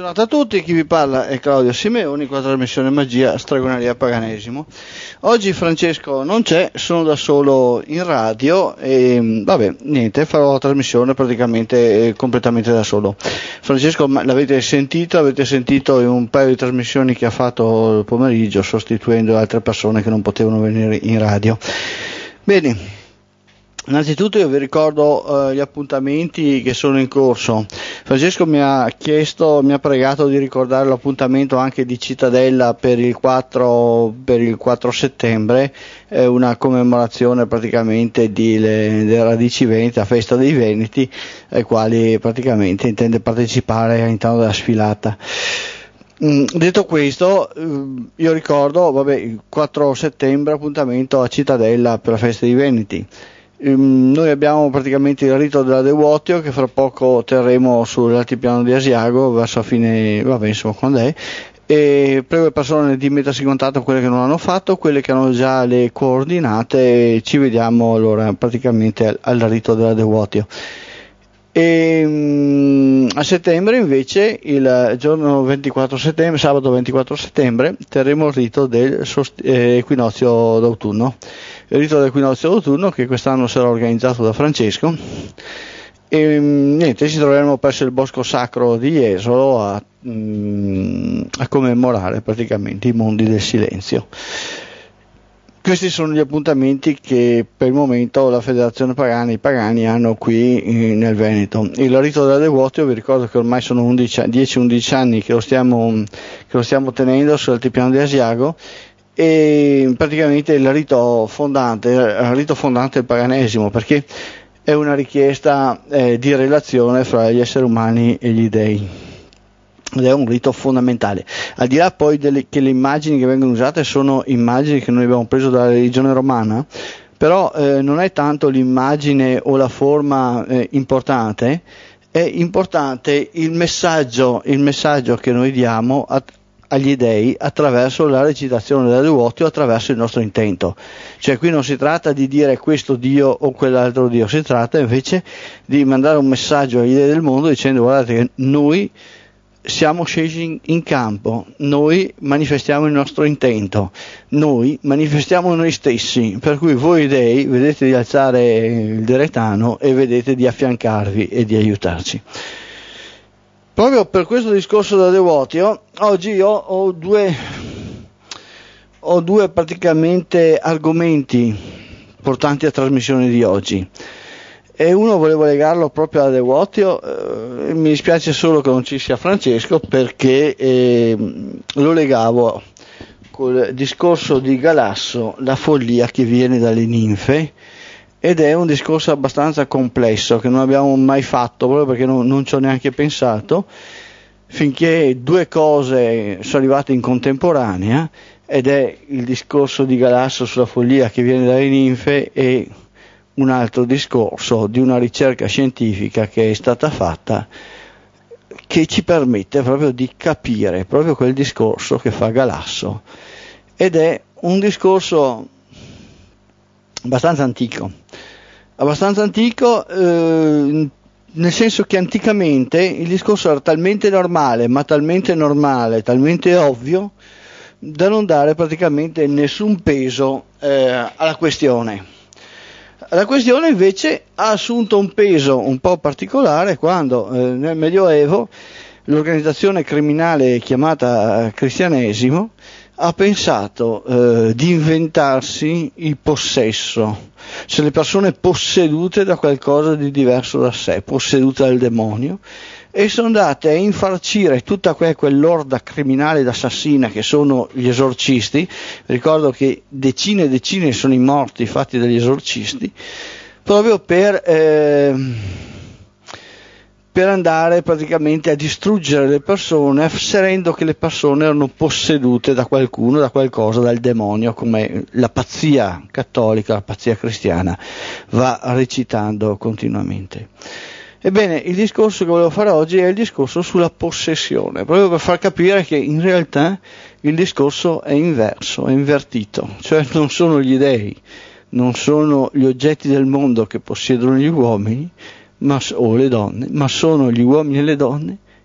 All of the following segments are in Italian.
giornata a tutti, chi vi parla è Claudio Simeoni con la trasmissione Magia, Stregoneria, Paganesimo. Oggi Francesco non c'è, sono da solo in radio e vabbè, niente, farò la trasmissione praticamente completamente da solo. Francesco l'avete sentito in un paio di trasmissioni che ha fatto il pomeriggio sostituendo altre persone che non potevano venire in radio. Bene. Innanzitutto io vi ricordo gli appuntamenti che sono in corso. Francesco mi ha pregato di ricordare l'appuntamento anche di Cittadella per il 4 settembre, una commemorazione praticamente delle radici venete, la festa dei Veneti, ai quali praticamente intende partecipare all'interno della sfilata. Detto questo, io ricordo, il 4 settembre appuntamento a Cittadella per la festa dei Veneti. Noi abbiamo praticamente il rito della Devoutio che fra poco terremo sull'altipiano di Asiago verso fine, quando è, e prego le persone di mettersi in contatto, quelle che non l'hanno fatto, quelle che hanno già le coordinate, ci vediamo allora praticamente al rito della Devoutio. E a settembre invece, il giorno 24 settembre, sabato 24 settembre, terremo il rito del equinozio d'autunno. Il rito dell'equinozio d'autunno che quest'anno sarà organizzato da Francesco e niente, ci troveremo presso il bosco sacro di Jesolo a commemorare praticamente i mondi del silenzio. Questi sono gli appuntamenti che per il momento la Federazione Pagani e i Pagani hanno qui nel Veneto. Il rito della Devoutio, vi ricordo che ormai sono 10-11 anni che lo stiamo tenendo sull'altipiano di Asiago, e praticamente il rito fondante del paganesimo, perché è una richiesta di relazione fra gli esseri umani e gli dei. Ed è un rito fondamentale, al di là poi che le immagini che vengono usate sono immagini che noi abbiamo preso dalla religione romana, però non è tanto l'immagine o la forma importante, è importante il messaggio che noi diamo agli dei attraverso la recitazione della Devoutio, attraverso il nostro intento. Cioè qui non si tratta di dire questo Dio o quell'altro Dio, si tratta invece di mandare un messaggio agli dei del mondo dicendo: guardate che noi siamo scesi in campo, noi manifestiamo il nostro intento, noi manifestiamo noi stessi, per cui voi dei vedete di alzare il direttano e vedete di affiancarvi e di aiutarci. Proprio per questo discorso da Devoutio, oggi io ho due praticamente argomenti portanti a trasmissione di oggi. E uno volevo legarlo proprio alla Devoutio, mi dispiace solo che non ci sia Francesco, perché lo legavo col discorso di Galasso, la follia che viene dalle ninfe, ed è un discorso abbastanza complesso che non abbiamo mai fatto, proprio perché non ci ho neanche pensato, finché due cose sono arrivate in contemporanea, ed è il discorso di Galasso sulla follia che viene dalle ninfe e un altro discorso di una ricerca scientifica che è stata fatta, che ci permette proprio di capire proprio quel discorso che fa Galasso, ed è un discorso abbastanza antico, nel senso che anticamente il discorso era talmente normale, talmente ovvio, da non dare praticamente nessun peso alla questione. La questione invece ha assunto un peso un po' particolare quando nel Medioevo l'organizzazione criminale chiamata cristianesimo ha pensato di inventarsi il possesso, cioè le persone possedute da qualcosa di diverso da sé, possedute dal demonio, e sono andate a infarcire tutta quell'orda criminale ed assassina che sono gli esorcisti. Ricordo che decine e decine sono i morti fatti dagli esorcisti, proprio per andare praticamente a distruggere le persone, afferendo che le persone erano possedute da qualcuno, da qualcosa, dal demonio, come la pazzia cattolica, la pazzia cristiana va recitando continuamente. Ebbene, il discorso che volevo fare oggi è il discorso sulla possessione, proprio per far capire che in realtà il discorso è inverso, è invertito, cioè non sono gli dei, non sono gli oggetti del mondo che possiedono gli uomini o le donne, ma sono gli uomini e le donne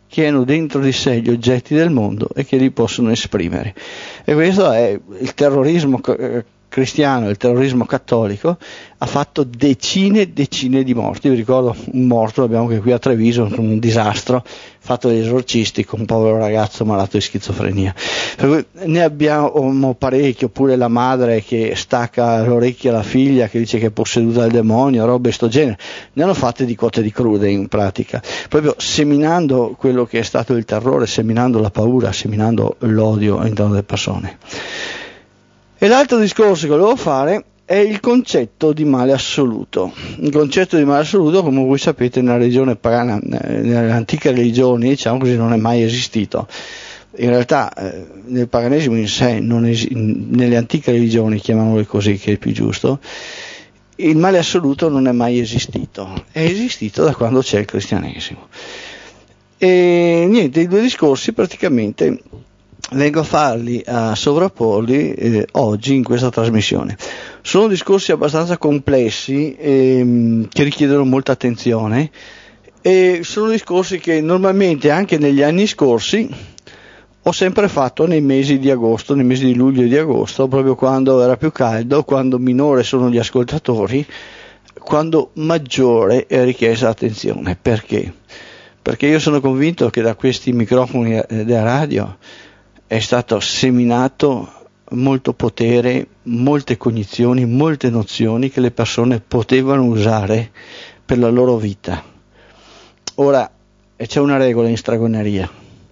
che hanno dentro di sé gli oggetti del mondo e che li possono esprimere. E questo è il terrorismo cristiano, il terrorismo cattolico, ha fatto decine e decine di morti. Vi ricordo un morto, l'abbiamo anche qui a Treviso, un disastro fatto dagli esorcisti con un povero ragazzo malato di schizofrenia. Per cui ne abbiamo parecchio, oppure la madre che stacca l'orecchio alla figlia che dice che è posseduta dal demonio, robe sto genere. Ne hanno fatte di cotte di crude in pratica, proprio seminando quello che è stato il terrore, seminando la paura, seminando l'odio all'interno delle persone. E l'altro discorso che volevo fare è il concetto di male assoluto. Il concetto di male assoluto, come voi sapete, nella religione pagana, nelle antiche religioni, diciamo così, non è mai esistito. In realtà nel paganesimo in sé, nelle antiche religioni, chiamiamole così che è più giusto, il male assoluto non è mai esistito. È esistito da quando c'è il cristianesimo. E niente, i due discorsi praticamente vengo a farli, a sovrapporli oggi in questa trasmissione. Sono discorsi abbastanza complessi che richiedono molta attenzione, e sono discorsi che normalmente anche negli anni scorsi ho sempre fatto nei mesi di agosto, nei mesi di luglio e di agosto, proprio quando era più caldo, quando minore sono gli ascoltatori, quando maggiore è richiesta l'attenzione. Perché? Perché io sono convinto che da questi microfoni della radio è stato seminato molto potere, molte cognizioni, molte nozioni che le persone potevano usare per la loro vita. Ora, c'è una regola in stregoneria: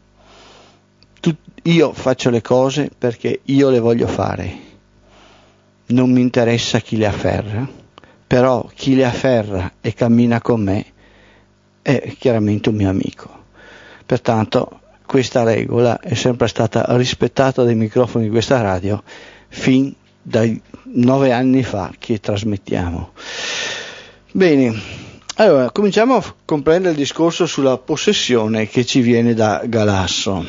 io faccio le cose perché io le voglio fare, non mi interessa chi le afferra, però chi le afferra e cammina con me è chiaramente un mio amico. Pertanto questa regola è sempre stata rispettata dai microfoni di questa radio fin dai 9 anni fa che trasmettiamo. Bene, allora cominciamo a comprendere il discorso sulla possessione che ci viene da Galasso.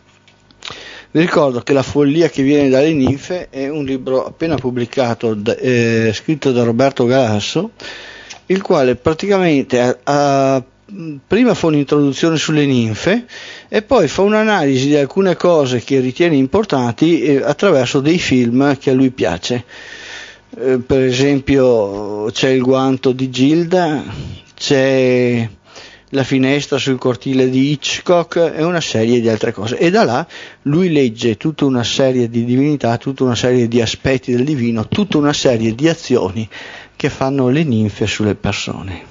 Vi ricordo che La follia che viene dalle ninfe è un libro appena pubblicato, scritto da Roberto Galasso, il quale praticamente prima fa un'introduzione sulle ninfe e poi fa un'analisi di alcune cose che ritiene importanti attraverso dei film che a lui piace. Per esempio c'è Il guanto di Gilda, c'è La finestra sul cortile di Hitchcock e una serie di altre cose, e da là lui legge tutta una serie di divinità, tutta una serie di aspetti del divino, tutta una serie di azioni che fanno le ninfe sulle persone.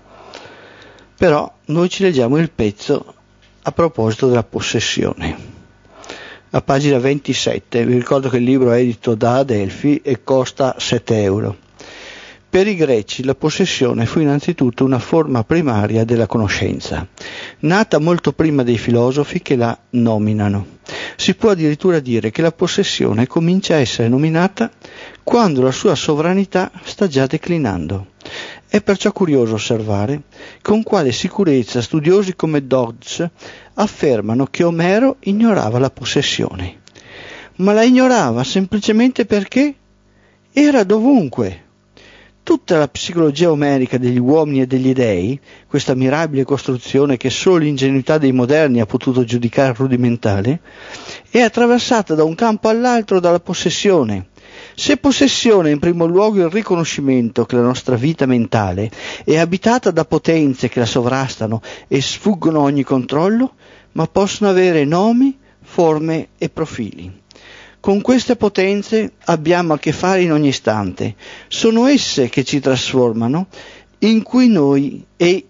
Però noi ci leggiamo il pezzo a proposito della possessione. A pagina 27, vi ricordo che il libro è edito da Adelphi e costa 7 euro. Per i greci la possessione fu innanzitutto una forma primaria della conoscenza, nata molto prima dei filosofi che la nominano. Si può addirittura dire che la possessione comincia a essere nominata quando la sua sovranità sta già declinando. È perciò curioso osservare con quale sicurezza studiosi come Dodds affermano che Omero ignorava la possessione, ma la ignorava semplicemente perché era dovunque. Tutta la psicologia omerica degli uomini e degli dei, questa mirabile costruzione che solo l'ingenuità dei moderni ha potuto giudicare rudimentale, è attraversata da un campo all'altro dalla possessione. Se possessione è in primo luogo il riconoscimento che la nostra vita mentale è abitata da potenze che la sovrastano e sfuggono a ogni controllo, ma possono avere nomi, forme e profili. Con queste potenze abbiamo a che fare in ogni istante. Sono esse che ci trasformano in cui noi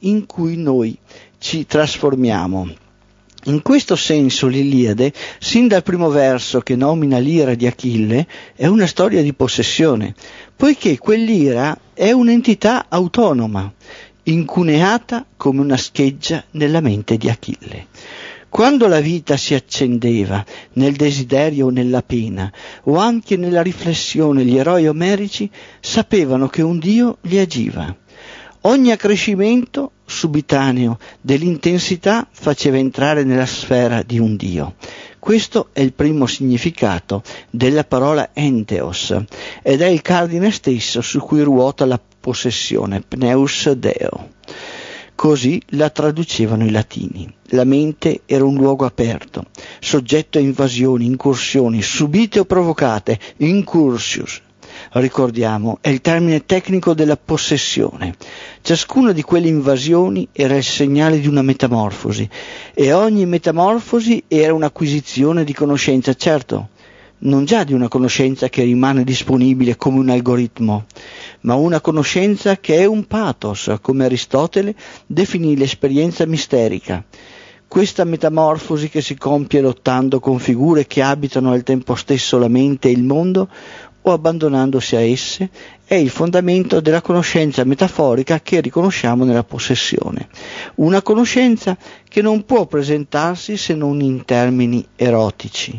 ci trasformiamo. In questo senso l'Iliade, sin dal primo verso che nomina l'ira di Achille, è una storia di possessione, poiché quell'ira è un'entità autonoma, incuneata come una scheggia nella mente di Achille. Quando la vita si accendeva nel desiderio o nella pena, o anche nella riflessione, gli eroi omerici sapevano che un dio li agiva. Ogni accrescimento subitaneo dell'intensità faceva entrare nella sfera di un dio. Questo è il primo significato della parola entheos ed è il cardine stesso su cui ruota la possessione, pneus deo. Così la traducevano i latini. La mente era un luogo aperto, soggetto a invasioni, incursioni, subite o provocate, incursius. Ricordiamo, è il termine tecnico della possessione. Ciascuna di quelle invasioni era il segnale di una metamorfosi, e ogni metamorfosi era un'acquisizione di conoscenza, certo, non già di una conoscenza che rimane disponibile come un algoritmo, ma una conoscenza che è un pathos, come Aristotele definì l'esperienza misterica. Questa metamorfosi che si compie lottando con figure che abitano al tempo stesso la mente e il mondo, o abbandonandosi a esse, è il fondamento della conoscenza metaforica che riconosciamo nella possessione. Una conoscenza che non può presentarsi se non in termini erotici.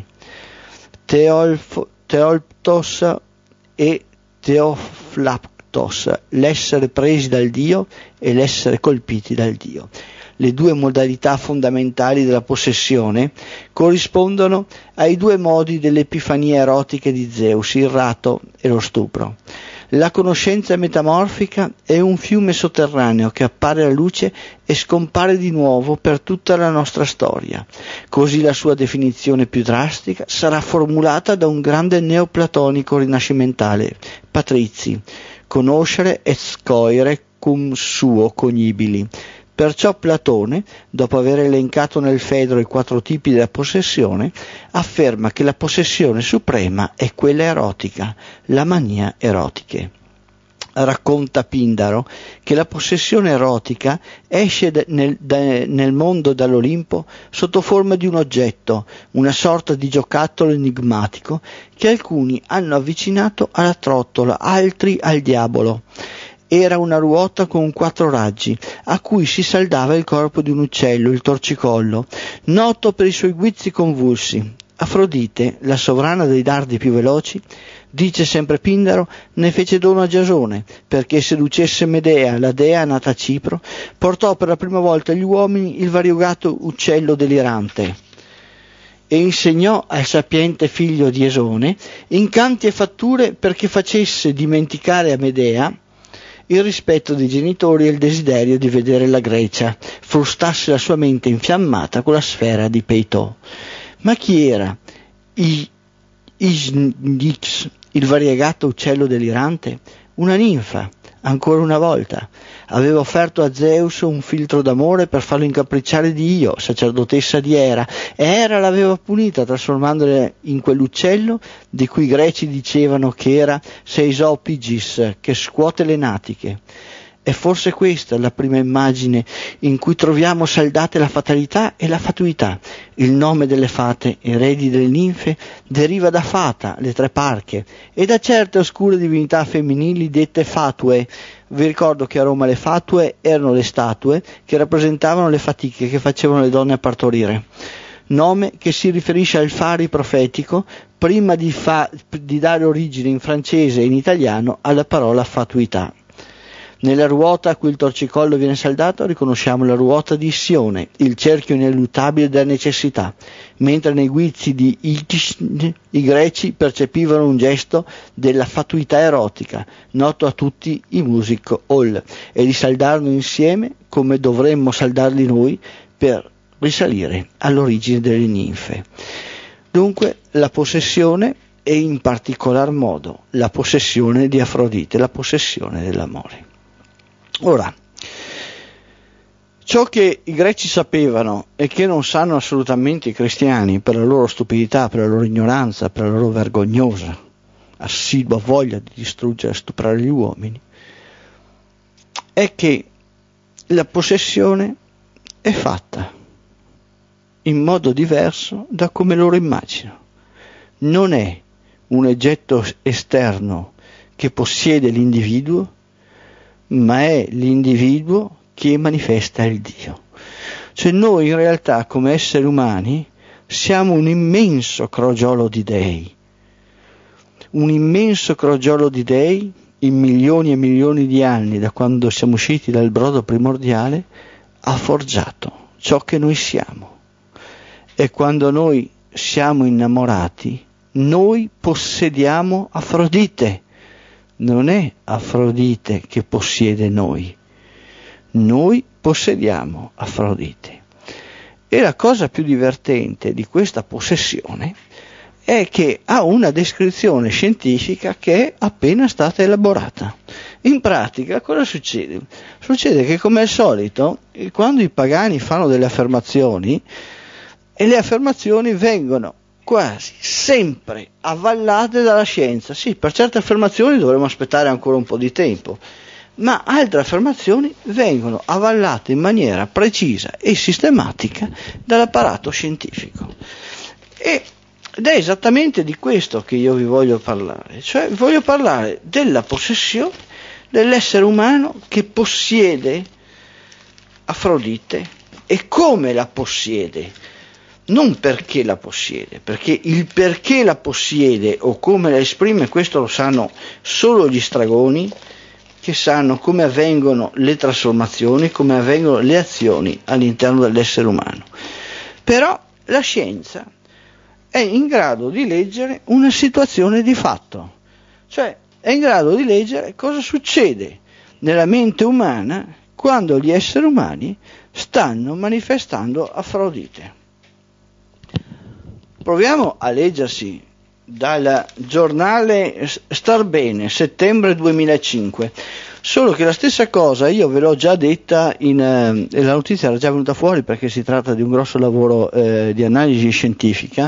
Theolptos e theophlaptos, l'essere presi dal Dio e l'essere colpiti dal Dio. Le due modalità fondamentali della possessione corrispondono ai due modi dell'epifania erotica di Zeus, il rato e lo stupro. La conoscenza metamorfica è un fiume sotterraneo che appare alla luce e scompare di nuovo per tutta la nostra storia. Così la sua definizione più drastica sarà formulata da un grande neoplatonico rinascimentale, Patrizzi: conoscere et scoire cum suo cognibili. Perciò Platone, dopo aver elencato nel Fedro i 4 tipi della possessione, afferma che la possessione suprema è quella erotica, la mania erotiche. Racconta Pindaro che la possessione erotica esce nel mondo dall'Olimpo sotto forma di un oggetto, una sorta di giocattolo enigmatico che alcuni hanno avvicinato alla trottola, altri al diavolo. Era una ruota con 4 raggi, a cui si saldava il corpo di un uccello, il torcicollo, noto per i suoi guizzi convulsi. Afrodite, la sovrana dei dardi più veloci, dice sempre Pindaro, ne fece dono a Giasone, perché seducesse Medea, la dea nata a Cipro, portò per la prima volta agli uomini il variegato uccello delirante e insegnò al sapiente figlio di Esone incanti e fatture perché facesse dimenticare a Medea il rispetto dei genitori e il desiderio di vedere la Grecia, frustasse la sua mente infiammata con la sfera di Peitò. Ma chi era Isnix, il variegato uccello delirante? Una ninfa, ancora una volta. Aveva offerto a Zeus un filtro d'amore per farlo incapricciare di Io, sacerdotessa di Era, e Era l'aveva punita trasformandola in quell'uccello di cui i greci dicevano che era Seisopigis, che scuote le natiche. È forse questa la prima immagine in cui troviamo saldate la fatalità e la fatuità. Il nome delle fate, eredi delle ninfe, deriva da Fata, le 3 parche, e da certe oscure divinità femminili dette fatue. Vi ricordo che a Roma le fatue erano le statue che rappresentavano le fatiche che facevano le donne a partorire. Nome che si riferisce al fari profetico prima di dare origine in francese e in italiano alla parola fatuità. Nella ruota a cui il torcicollo viene saldato riconosciamo la ruota di Issione, il cerchio ineluttabile della necessità, mentre nei guizzi di Iltishn i greci percepivano un gesto della fatuità erotica, noto a tutti i music hall, e li saldarono insieme come dovremmo saldarli noi per risalire all'origine delle ninfe. Dunque la possessione, e in particolar modo la possessione di Afrodite, la possessione dell'amore. Ora, ciò che i greci sapevano e che non sanno assolutamente i cristiani per la loro stupidità, per la loro ignoranza, per la loro vergognosa, assidua voglia di distruggere e stuprare gli uomini, è che la possessione è fatta in modo diverso da come loro immaginano. Non è un oggetto esterno che possiede l'individuo, ma è l'individuo che manifesta il Dio. Cioè noi in realtà come esseri umani siamo un immenso crogiolo di dei, un immenso crogiolo di dei in milioni e milioni di anni, da quando siamo usciti dal brodo primordiale, ha forgiato ciò che noi siamo. E quando noi siamo innamorati, noi possediamo Afrodite. Non è Afrodite che possiede noi. noi possediamo Afrodite. E la cosa più divertente di questa possessione è che ha una descrizione scientifica che è appena stata elaborata. In pratica cosa succede? Succede che, come al solito, quando i pagani fanno delle affermazioni, e le affermazioni vengono quasi sempre avvallate dalla scienza. Sì, per certe affermazioni dovremo aspettare ancora un po' di tempo, ma altre affermazioni vengono avvallate in maniera precisa e sistematica dall'apparato scientifico. Ed è esattamente di questo che io vi voglio parlare, cioè voglio parlare della possessione dell'essere umano che possiede Afrodite e come la possiede, non perché la possiede, perché il perché la possiede o come la esprime, questo lo sanno solo gli stragoni, che sanno come avvengono le trasformazioni, come avvengono le azioni all'interno dell'essere umano. Però la scienza è in grado di leggere una situazione di fatto, cioè è in grado di leggere cosa succede nella mente umana quando gli esseri umani stanno manifestando Afrodite. Proviamo a leggersi dal giornale Star Bene, settembre 2005, solo che la stessa cosa io ve l'ho già detta, la notizia era già venuta fuori perché si tratta di un grosso lavoro di analisi scientifica,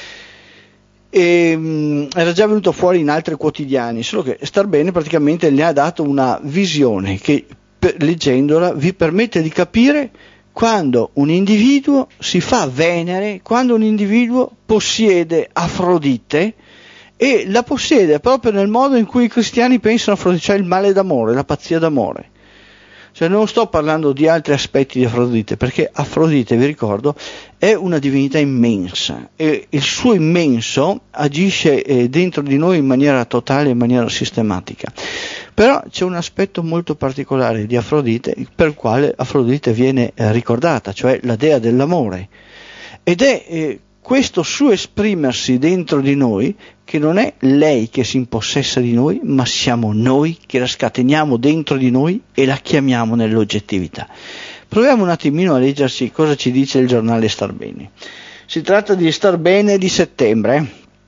e era già venuto fuori in altri quotidiani, solo che Star Bene praticamente ne ha dato una visione che, leggendola, vi permette di capire quando un individuo si fa Venere, quando un individuo possiede Afrodite, e la possiede proprio nel modo in cui i cristiani pensano a Afrodite, cioè il male d'amore, la pazzia d'amore. Cioè non sto parlando di altri aspetti di Afrodite, perché Afrodite, vi ricordo, è una divinità immensa e il suo immenso agisce dentro di noi in maniera totale, in maniera sistematica. Però c'è un aspetto molto particolare di Afrodite per il quale Afrodite viene ricordata, cioè la dea dell'amore, ed è questo suo esprimersi dentro di noi, che non è lei che si impossessa di noi, ma siamo noi che la scateniamo dentro di noi e la chiamiamo nell'oggettività. Proviamo un attimino a leggersi cosa ci dice il giornale Star Bene. Si tratta di Star Bene di settembre.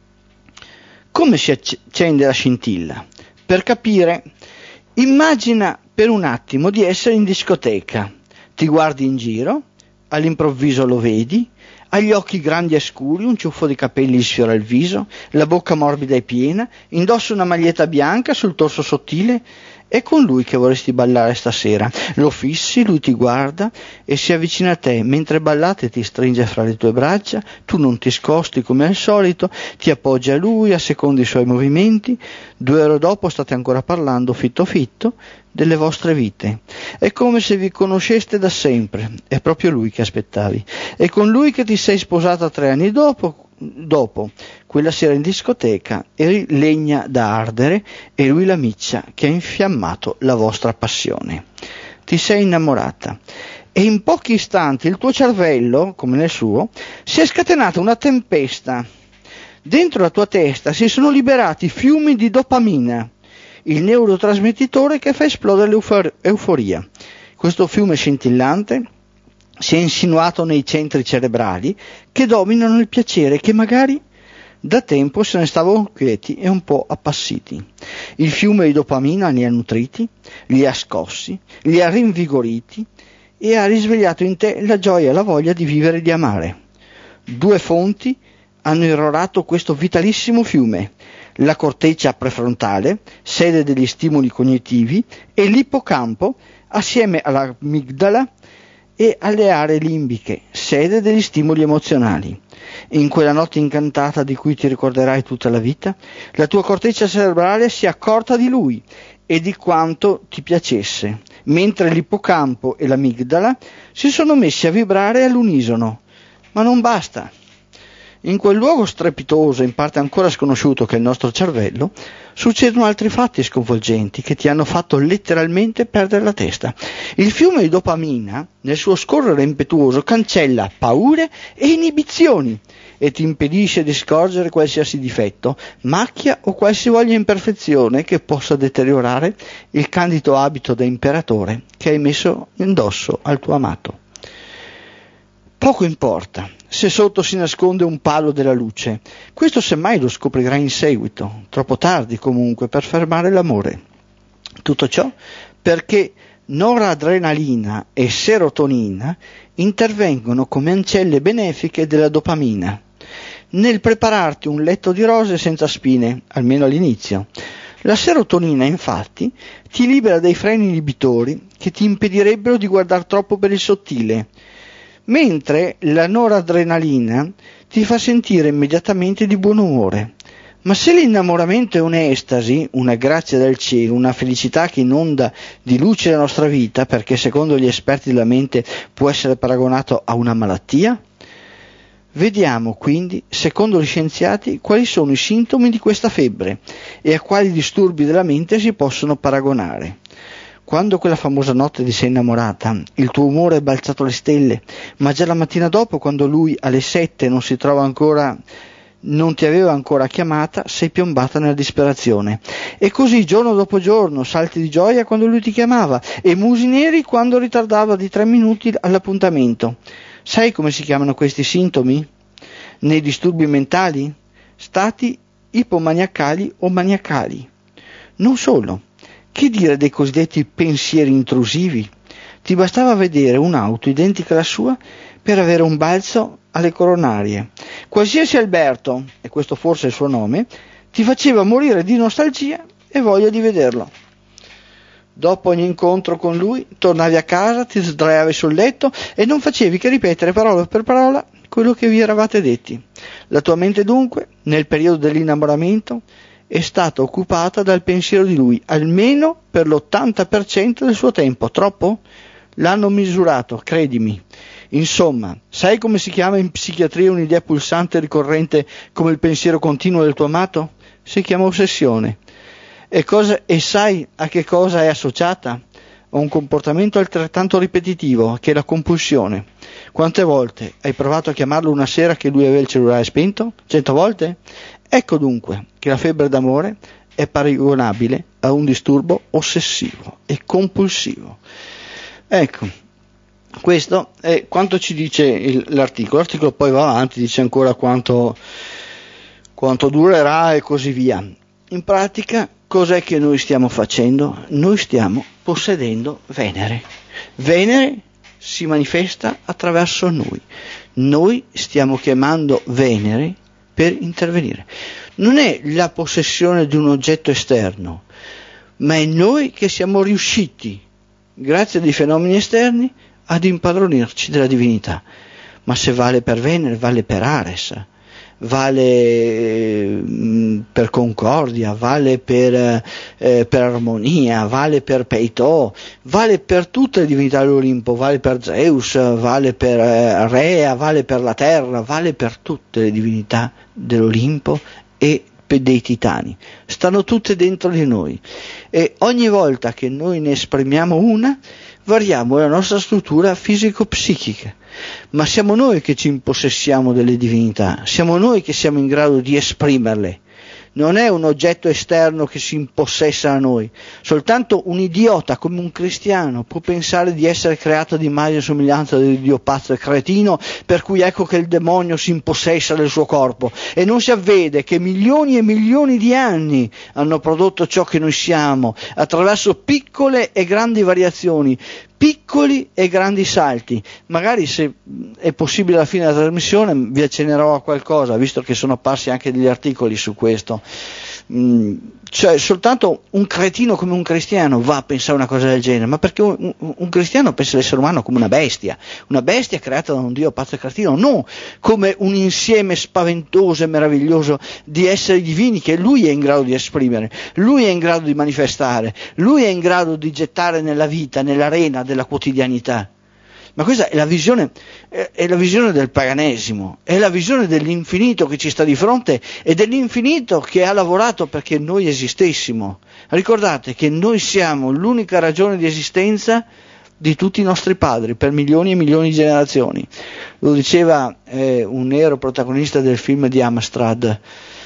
Come si accende la scintilla? Per capire, immagina per un attimo di essere in discoteca, ti guardi in giro, all'improvviso lo vedi, ha gli occhi grandi e scuri, un ciuffo di capelli gli sfiora il viso, la bocca morbida e piena, indossa una maglietta bianca sul torso sottile. È con lui che vorresti ballare stasera. Lo fissi, lui ti guarda e si avvicina a te, mentre ballate ti stringe fra le tue braccia, tu non ti scosti come al solito, ti appoggi a lui, assecondi i suoi movimenti. 2 ore dopo state ancora parlando fitto fitto delle vostre vite. È come se vi conosceste da sempre, è proprio lui che aspettavi. È con lui che ti sei sposata 3 anni dopo, quella sera in discoteca eri legna da ardere e lui la miccia che ha infiammato la vostra passione. Ti sei innamorata e in pochi istanti il tuo cervello, come nel suo, si è scatenata una tempesta. Dentro la tua testa si sono liberati fiumi di dopamina, il neurotrasmettitore che fa esplodere l'euforia. Questo fiume scintillante si è insinuato nei centri cerebrali che dominano il piacere, che magari da tempo se ne stavano quieti e un po' appassiti. Il fiume di dopamina li ha nutriti, li ha scossi, li ha rinvigoriti e ha risvegliato in te la gioia e la voglia di vivere e di amare. 2 fonti hanno irrorato questo vitalissimo fiume: la corteccia prefrontale, sede degli stimoli cognitivi, e l'ippocampo, assieme all'amigdala e alle aree limbiche, sede degli stimoli emozionali. In quella notte incantata di cui ti ricorderai tutta la vita, la tua corteccia cerebrale si è accorta di lui e di quanto ti piacesse, mentre l'ippocampo e l'amigdala si sono messi a vibrare all'unisono. Ma non basta. In quel luogo strepitoso, in parte ancora sconosciuto che è il nostro cervello, succedono altri fatti sconvolgenti che ti hanno fatto letteralmente perdere la testa. Il fiume di dopamina, nel suo scorrere impetuoso, cancella paure e inibizioni e ti impedisce di scorgere qualsiasi difetto, macchia o qualsivoglia imperfezione che possa deteriorare il candido abito da imperatore che hai messo indosso al tuo amato. Poco importa se sotto si nasconde un palo della luce, questo semmai lo scoprirai in seguito, troppo tardi comunque per fermare l'amore. Tutto ciò perché noradrenalina e serotonina intervengono come ancelle benefiche della dopamina nel prepararti un letto di rose senza spine, almeno all'inizio. La serotonina, infatti, ti libera dai freni inibitori che ti impedirebbero di guardare troppo per il sottile, mentre la noradrenalina ti fa sentire immediatamente di buon umore. Ma se l'innamoramento è un'estasi, una grazia del cielo, una felicità che inonda di luce la nostra vita, perché secondo gli esperti della mente può essere paragonato a una malattia? Vediamo quindi, secondo gli scienziati, quali sono i sintomi di questa febbre e a quali disturbi della mente si possono paragonare. Quando quella famosa notte ti sei innamorata, il tuo umore è balzato alle stelle, ma già la mattina dopo, quando lui alle 7 non ti aveva ancora chiamata, sei piombata nella disperazione. E così giorno dopo giorno, salti di gioia quando lui ti chiamava e musi neri quando ritardava di 3 minuti all'appuntamento. Sai come si chiamano questi sintomi? Nei disturbi mentali? Stati ipomaniacali o maniacali. Non solo. Che dire dei cosiddetti pensieri intrusivi? Ti bastava vedere un'auto identica alla sua per avere un balzo alle coronarie. Qualsiasi Alberto, e questo forse è il suo nome, ti faceva morire di nostalgia e voglia di vederlo. Dopo ogni incontro con lui, tornavi a casa, ti sdraiavi sul letto e non facevi che ripetere parola per parola quello che vi eravate detti. La tua mente dunque, nel periodo dell'innamoramento, è stata occupata dal pensiero di lui, almeno per l'80% del suo tempo. Troppo? L'hanno misurato, credimi. Insomma, sai come si chiama in psichiatria un'idea pulsante e ricorrente come il pensiero continuo del tuo amato? Si chiama ossessione. E sai a che cosa è associata? A un comportamento altrettanto ripetitivo che è la compulsione. Quante volte hai provato a chiamarlo una sera che lui aveva il cellulare spento? 100 volte? Ecco dunque che la febbre d'amore è paragonabile a un disturbo ossessivo e compulsivo. Ecco, questo è quanto ci dice l'articolo. L'articolo poi va avanti, dice ancora quanto durerà e così via. In pratica, cos'è che noi stiamo facendo? Noi stiamo possedendo Venere. Venere si manifesta attraverso noi. Noi stiamo chiamando Venere per intervenire. Non è la possessione di un oggetto esterno, ma è noi che siamo riusciti, grazie a dei fenomeni esterni, ad impadronirci della divinità. Ma se vale per Venere, vale per Ares, vale per Concordia, vale per Armonia, vale per Peitò, vale per tutte le divinità dell'Olimpo, vale per Zeus, vale per Rea, vale per la terra, vale per tutte le divinità dell'Olimpo e dei titani. Stanno tutte dentro di noi e ogni volta che noi ne esprimiamo una, variamo la nostra struttura fisico-psichica, ma siamo noi che ci impossessiamo delle divinità, siamo noi che siamo in grado di esprimerle. Non è un oggetto esterno che si impossessa a noi. Soltanto un idiota come un cristiano può pensare di essere creato di immagine e somiglianza del Dio pazzo e cretino, per cui ecco che il demonio si impossessa del suo corpo e non si avvede che milioni e milioni di anni hanno prodotto ciò che noi siamo attraverso piccole e grandi variazioni, piccoli e grandi salti. Magari, se è possibile alla fine della trasmissione, vi accennerò a qualcosa, visto che sono apparsi anche degli articoli su questo. Cioè, soltanto un cretino come un cristiano va a pensare una cosa del genere, ma perché un cristiano pensa l'essere umano come una bestia creata da un Dio pazzo e cretino, non come un insieme spaventoso e meraviglioso di esseri divini che lui è in grado di esprimere, lui è in grado di manifestare, lui è in grado di gettare nella vita, nell'arena della quotidianità. Ma questa è la visione del paganesimo, è la visione dell'infinito che ci sta di fronte e dell'infinito che ha lavorato perché noi esistessimo. Ricordate che noi siamo l'unica ragione di esistenza di tutti i nostri padri per milioni e milioni di generazioni. Lo diceva un nero protagonista del film di Amstrad,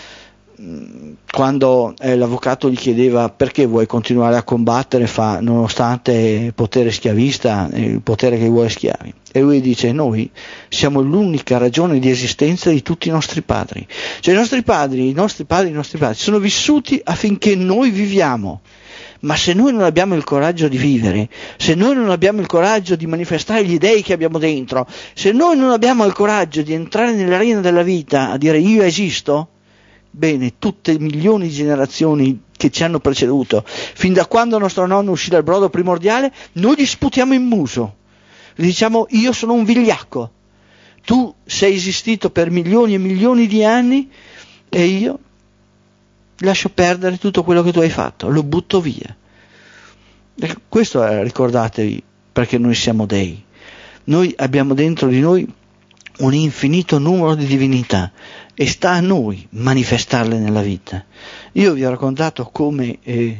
quando l'avvocato gli chiedeva perché vuoi continuare a combattere nonostante il potere schiavista, il potere che vuole schiavi, e lui dice: noi siamo l'unica ragione di esistenza di tutti i nostri padri, cioè i nostri padri sono vissuti affinché noi viviamo. Ma se noi non abbiamo il coraggio di vivere, se noi non abbiamo il coraggio di manifestare gli dei che abbiamo dentro, se noi non abbiamo il coraggio di entrare nell'arena della vita a dire io esisto, bene, tutte milioni di generazioni che ci hanno preceduto, fin da quando nostro nonno uscì dal brodo primordiale, noi gli sputiamo in muso, gli diciamo: io sono un vigliacco, tu sei esistito per milioni e milioni di anni e io lascio perdere tutto quello che tu hai fatto, lo butto via. Questo è, ricordatevi, perché noi siamo dei. Noi abbiamo dentro di noi un infinito numero di divinità e sta a noi manifestarle nella vita. Io vi ho raccontato come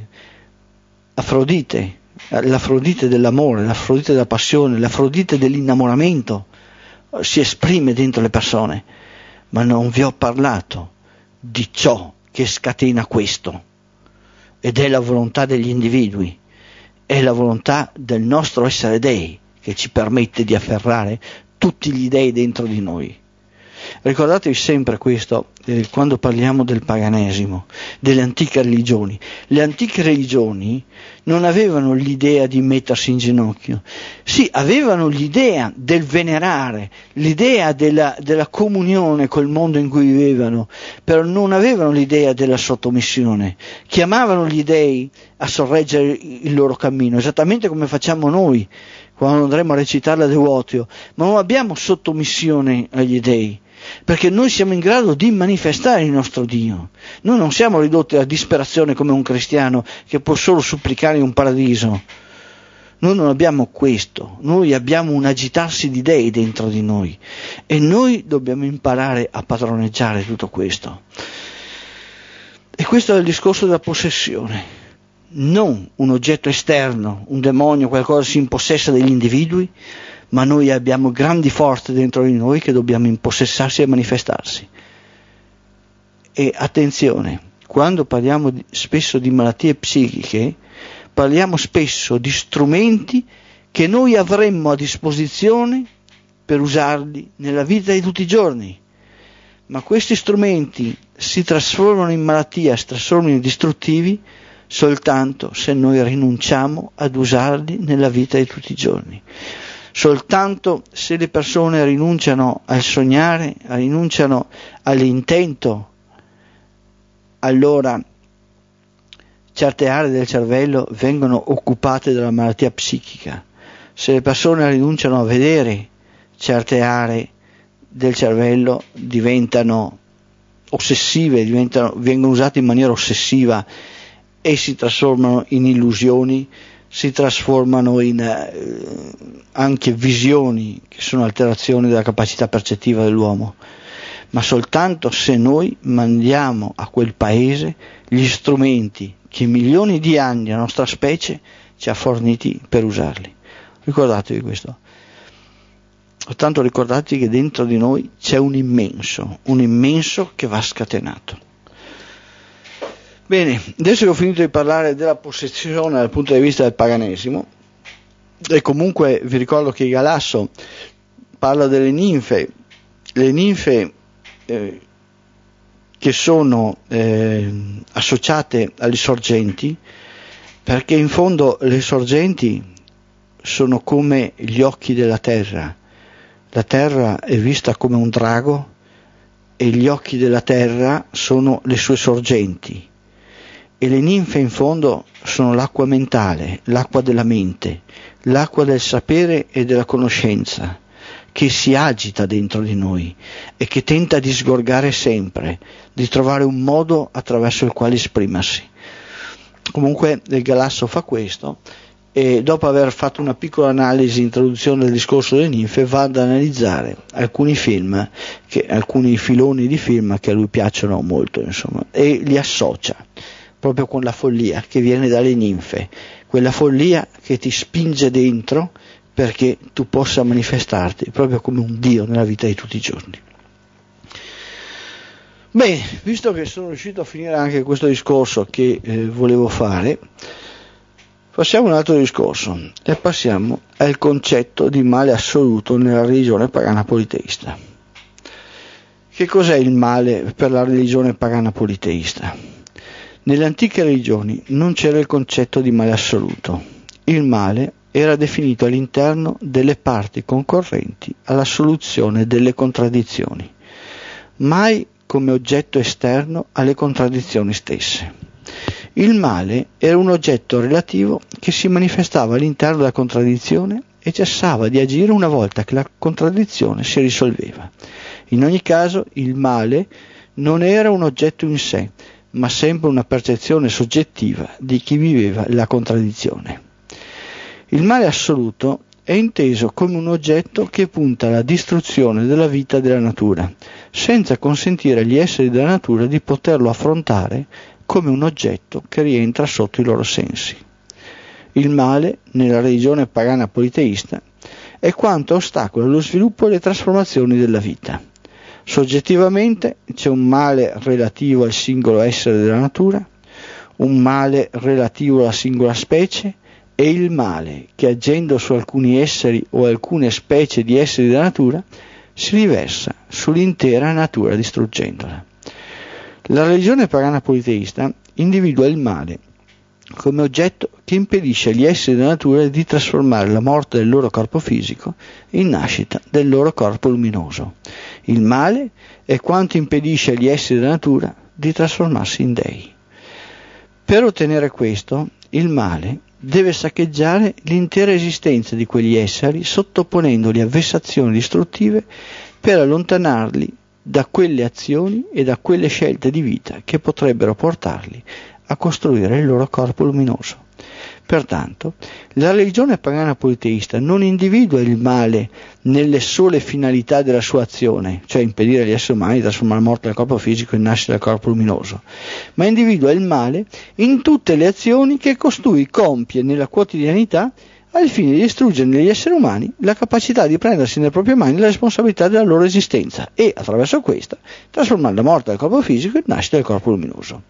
Afrodite, l'Afrodite dell'amore, l'Afrodite della passione, l'Afrodite dell'innamoramento si esprime dentro le persone, ma non vi ho parlato di ciò che scatena questo, ed è la volontà degli individui, è la volontà del nostro essere dei che ci permette di afferrare tutti gli dei dentro di noi. Ricordatevi sempre questo quando parliamo del paganesimo, delle antiche religioni. Le antiche religioni non avevano l'idea di mettersi in ginocchio, sì, avevano l'idea del venerare, l'idea della comunione col mondo in cui vivevano, però non avevano l'idea della sottomissione. Chiamavano gli dei a sorreggere il loro cammino, esattamente come facciamo noi quando andremo a recitare la Devoto, ma non abbiamo sottomissione agli dei, perché noi siamo in grado di manifestare il nostro Dio. Noi non siamo ridotti alla disperazione come un cristiano che può solo supplicare in un paradiso. Noi non abbiamo questo, noi abbiamo un agitarsi di dei dentro di noi e noi dobbiamo imparare a padroneggiare tutto questo. E questo è il discorso della possessione. Non un oggetto esterno, un demonio, qualcosa si impossessa degli individui, ma noi abbiamo grandi forze dentro di noi che dobbiamo impossessarsi e manifestarsi. E attenzione, quando parliamo spesso di malattie psichiche, parliamo spesso di strumenti che noi avremmo a disposizione per usarli nella vita di tutti i giorni, ma questi strumenti si trasformano in malattia, si trasformano in distruttivi soltanto se noi rinunciamo ad usarli nella vita di tutti i giorni. Soltanto se le persone rinunciano al sognare, rinunciano all'intento, allora certe aree del cervello vengono occupate dalla malattia psichica. Se le persone rinunciano a vedere, certe aree del cervello diventano ossessive, vengono usate in maniera ossessiva e si trasformano in illusioni, si trasformano in anche visioni che sono alterazioni della capacità percettiva dell'uomo. Ma soltanto se noi mandiamo a quel paese gli strumenti che milioni di anni la nostra specie ci ha forniti per usarli. Ricordatevi questo. Soltanto ricordatevi che dentro di noi c'è un immenso che va scatenato. Bene, adesso che ho finito di parlare della possessione dal punto di vista del paganesimo, e comunque vi ricordo che Galasso parla delle ninfe, le ninfe che sono associate alle sorgenti, perché in fondo le sorgenti sono come gli occhi della terra. La terra è vista come un drago e gli occhi della terra sono le sue sorgenti. E le ninfe in fondo sono l'acqua mentale, l'acqua della mente, l'acqua del sapere e della conoscenza, che si agita dentro di noi e che tenta di sgorgare sempre, di trovare un modo attraverso il quale esprimersi. Comunque il Galasso fa questo e dopo aver fatto una piccola analisi, introduzione del discorso delle ninfe, va ad analizzare alcuni filoni di film che a lui piacciono molto, insomma, e li associa proprio con la follia che viene dalle ninfe, quella follia che ti spinge dentro perché tu possa manifestarti proprio come un dio nella vita di tutti i giorni. Bene, visto che sono riuscito a finire anche questo discorso che volevo fare, passiamo a un altro discorso e passiamo al concetto di male assoluto nella religione pagana politeista. Che cos'è il male per la religione pagana politeista? Nelle antiche religioni non c'era il concetto di male assoluto. Il male era definito all'interno delle parti concorrenti alla soluzione delle contraddizioni, mai come oggetto esterno alle contraddizioni stesse. Il male era un oggetto relativo che si manifestava all'interno della contraddizione e cessava di agire una volta che la contraddizione si risolveva. In ogni caso, il male non era un oggetto in sé, ma sempre una percezione soggettiva di chi viveva la contraddizione. Il male assoluto è inteso come un oggetto che punta alla distruzione della vita della natura, senza consentire agli esseri della natura di poterlo affrontare come un oggetto che rientra sotto i loro sensi. Il male, nella religione pagana politeista, è quanto ostacola lo sviluppo e le trasformazioni della vita. Soggettivamente c'è un male relativo al singolo essere della natura, un male relativo alla singola specie e il male che agendo su alcuni esseri o alcune specie di esseri della natura si riversa sull'intera natura distruggendola. La religione pagana politeista individua il male come oggetto che impedisce agli esseri della natura di trasformare la morte del loro corpo fisico in nascita del loro corpo luminoso. Il male è quanto impedisce agli esseri della natura di trasformarsi in dei. Per ottenere questo, il male deve saccheggiare l'intera esistenza di quegli esseri, sottoponendoli a vessazioni distruttive per allontanarli da quelle azioni e da quelle scelte di vita che potrebbero portarli a costruire il loro corpo luminoso. Pertanto, la religione pagana politeista non individua il male nelle sole finalità della sua azione, cioè impedire agli esseri umani di trasformare la morte del corpo fisico in nascita del corpo luminoso, ma individua il male in tutte le azioni che costui compie nella quotidianità al fine di distruggere negli esseri umani la capacità di prendersi nelle proprie mani la responsabilità della loro esistenza e, attraverso questa, trasformare la morte del corpo fisico in nascita del corpo luminoso.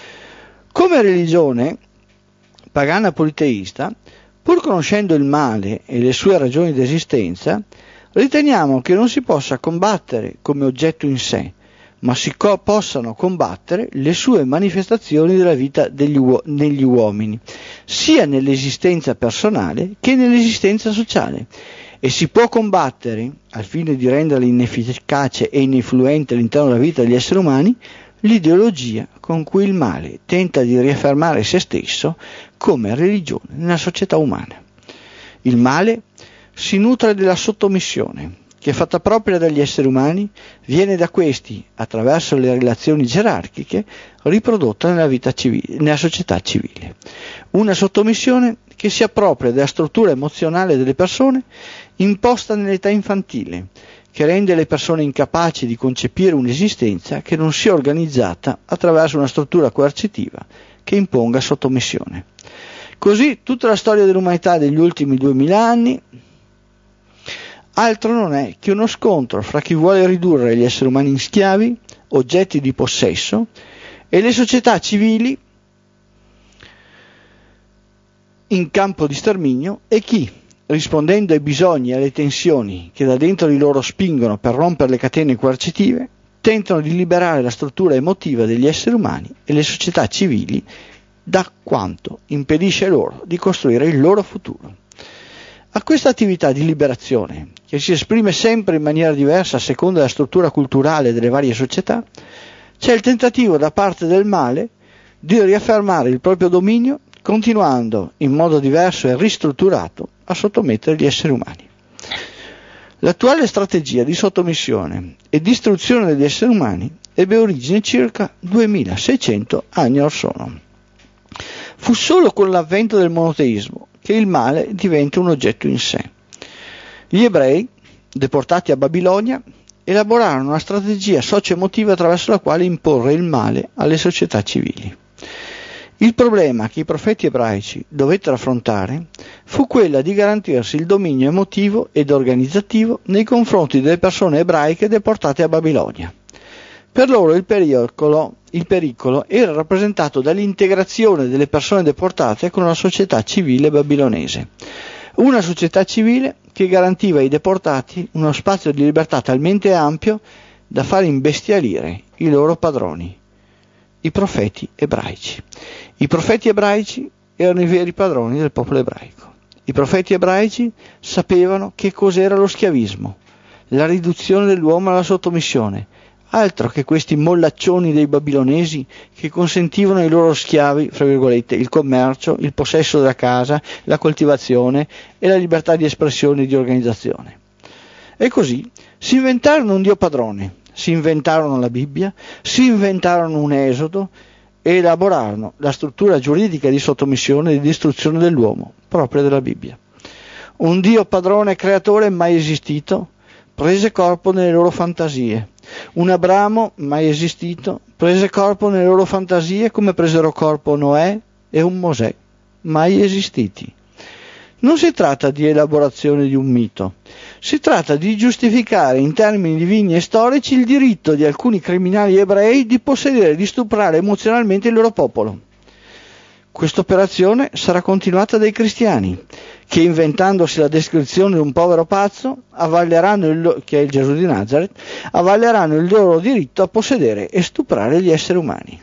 Come religione pagana politeista, pur conoscendo il male e le sue ragioni di esistenza, riteniamo che non si possa combattere come oggetto in sé, ma si possano combattere le sue manifestazioni della vita negli uomini, sia nell'esistenza personale che nell'esistenza sociale, e si può combattere, al fine di renderla inefficace e ininfluente all'interno della vita degli esseri umani, l'ideologia con cui il male tenta di riaffermare se stesso come religione nella società umana. Il male si nutre della sottomissione, che fatta propria dagli esseri umani, viene da questi, attraverso le relazioni gerarchiche, riprodotta nella vita civile, nella società civile. Una sottomissione che si appropria della struttura emozionale delle persone imposta nell'età infantile, che rende le persone incapaci di concepire un'esistenza che non sia organizzata attraverso una struttura coercitiva che imponga sottomissione. Così tutta la storia dell'umanità degli ultimi 2000 anni altro non è che uno scontro fra chi vuole ridurre gli esseri umani in schiavi, oggetti di possesso, e le società civili in campo di sterminio, e chi, rispondendo ai bisogni e alle tensioni che da dentro di loro spingono per rompere le catene coercitive, tentano di liberare la struttura emotiva degli esseri umani e le società civili da quanto impedisce loro di costruire il loro futuro. A questa attività di liberazione, che si esprime sempre in maniera diversa a seconda della struttura culturale delle varie società, c'è il tentativo da parte del male di riaffermare il proprio dominio, continuando in modo diverso e ristrutturato a sottomettere gli esseri umani. L'attuale strategia di sottomissione e distruzione degli esseri umani ebbe origine circa 2600 anni or sono. Fu solo con l'avvento del monoteismo che il male diventa un oggetto in sé. Gli ebrei, deportati a Babilonia, elaborarono una strategia socio-emotiva attraverso la quale imporre il male alle società civili. Il problema che i profeti ebraici dovettero affrontare fu quella di garantirsi il dominio emotivo ed organizzativo nei confronti delle persone ebraiche deportate a Babilonia. Per loro il pericolo era rappresentato dall'integrazione delle persone deportate con la società civile babilonese. Una società civile che garantiva ai deportati uno spazio di libertà talmente ampio da far imbestialire i loro padroni, i profeti ebraici. I profeti ebraici erano i veri padroni del popolo ebraico. I profeti ebraici sapevano che cos'era lo schiavismo, la riduzione dell'uomo alla sottomissione, altro che questi mollaccioni dei babilonesi che consentivano ai loro schiavi, fra virgolette, il commercio, il possesso della casa, la coltivazione e la libertà di espressione e di organizzazione. E così si inventarono un Dio padrone, si inventarono la Bibbia, si inventarono un Esodo e elaborarono la struttura giuridica di sottomissione e di distruzione dell'uomo, propria della Bibbia. Un Dio padrone e creatore mai esistito prese corpo nelle loro fantasie. Un Abramo mai esistito prese corpo nelle loro fantasie come presero corpo Noè e un Mosè mai esistiti. Non si tratta di elaborazione di un mito, si tratta di giustificare in termini divini e storici il diritto di alcuni criminali ebrei di possedere e di stuprare emozionalmente il loro popolo. Questa operazione sarà continuata dai cristiani, che inventandosi la descrizione di un povero pazzo, che è il Gesù di Nazareth, avalleranno il loro diritto a possedere e stuprare gli esseri umani.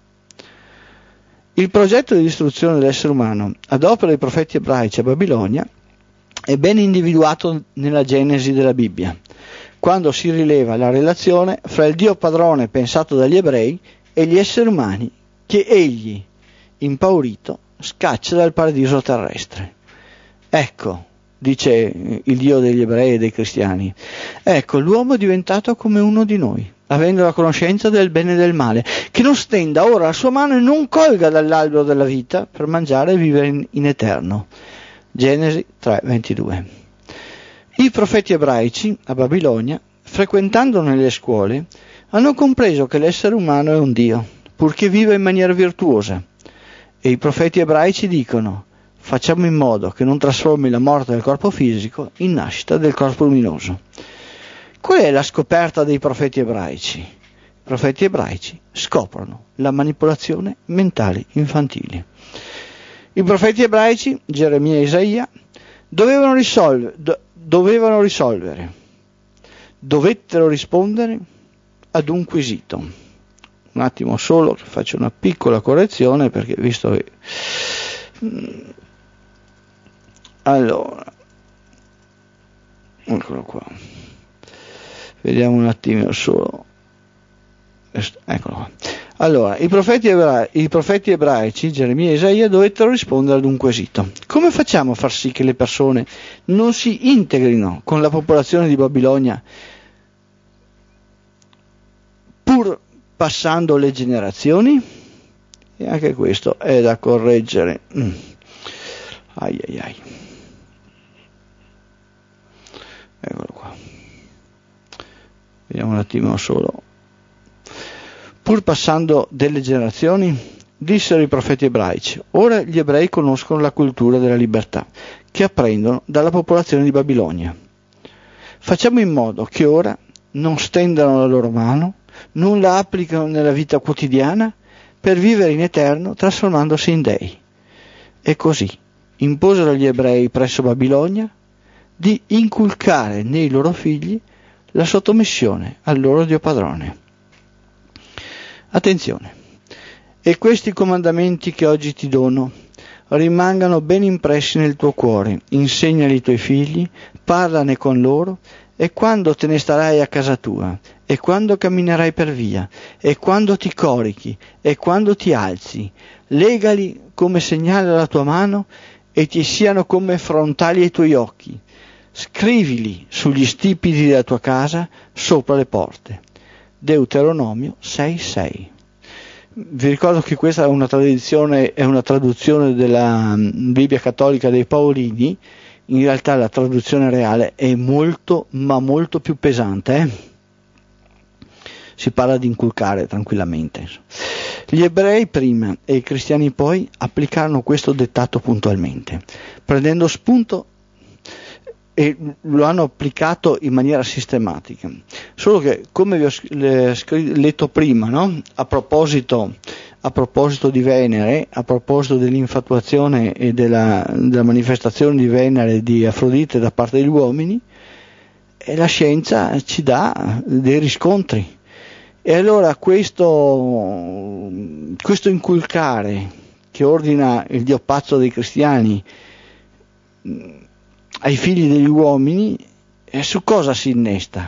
Il progetto di distruzione dell'essere umano ad opera dei profeti ebraici a Babilonia è ben individuato nella Genesi della Bibbia, quando si rileva la relazione fra il Dio padrone pensato dagli ebrei e gli esseri umani che egli, impaurito, scaccia dal paradiso terrestre. Ecco, dice il Dio degli ebrei e dei cristiani, ecco, l'uomo è diventato come uno di noi, avendo la conoscenza del bene e del male, che non stenda ora la sua mano e non colga dall'albero della vita per mangiare e vivere in eterno. Genesi 3:22. I profeti ebraici a Babilonia, frequentando nelle scuole, hanno compreso che l'essere umano è un Dio, purché viva in maniera virtuosa. E i profeti ebraici dicono: facciamo in modo che non trasformi la morte del corpo fisico in nascita del corpo luminoso. Qual è la scoperta dei profeti ebraici? I profeti ebraici scoprono la manipolazione mentale infantile. I profeti ebraici, Geremia e Isaia, dovettero rispondere ad un quesito. Un attimo solo che faccio una piccola correzione, perché visto che allora, eccolo qua, vediamo un attimino solo, eccolo qua. Allora, i profeti ebraici, Geremia e Isaia, dovettero rispondere ad un quesito. Come facciamo a far sì che le persone non si integrino con la popolazione di Babilonia pur passando le generazioni? E anche questo è da correggere. Ai ai ai. Eccolo qua. Vediamo un attimo solo. Pur passando delle generazioni, dissero i profeti ebraici: ora gli ebrei conoscono la cultura della libertà, che apprendono dalla popolazione di Babilonia. Facciamo in modo che ora non stendano la loro mano, non la applicano nella vita quotidiana per vivere in eterno trasformandosi in dei. E così imposero agli ebrei presso Babilonia di inculcare nei loro figli la sottomissione al loro Dio padrone. Attenzione, e questi comandamenti che oggi ti dono rimangano ben impressi nel tuo cuore, insegnali ai tuoi figli, parlane con loro, e quando te ne starai a casa tua, e quando camminerai per via, e quando ti corichi, e quando ti alzi, legali come segnale alla tua mano, e ti siano come frontali ai tuoi occhi. Scrivili sugli stipiti della tua casa, sopra le porte. Deuteronomio 6:6. Vi ricordo che questa è una traduzione della Bibbia cattolica dei Paolini. In realtà la traduzione reale è molto, ma molto più pesante. Si parla di inculcare tranquillamente. Gli ebrei prima e i cristiani poi applicarono questo dettato puntualmente, prendendo spunto, e lo hanno applicato in maniera sistematica. Solo che, come vi ho letto prima, no? a proposito di Venere, a proposito dell'infatuazione e della manifestazione di Venere e di Afrodite da parte degli uomini, la scienza ci dà dei riscontri. E allora questo inculcare che ordina il Dio pazzo dei cristiani ai figli degli uomini, su cosa si innesta?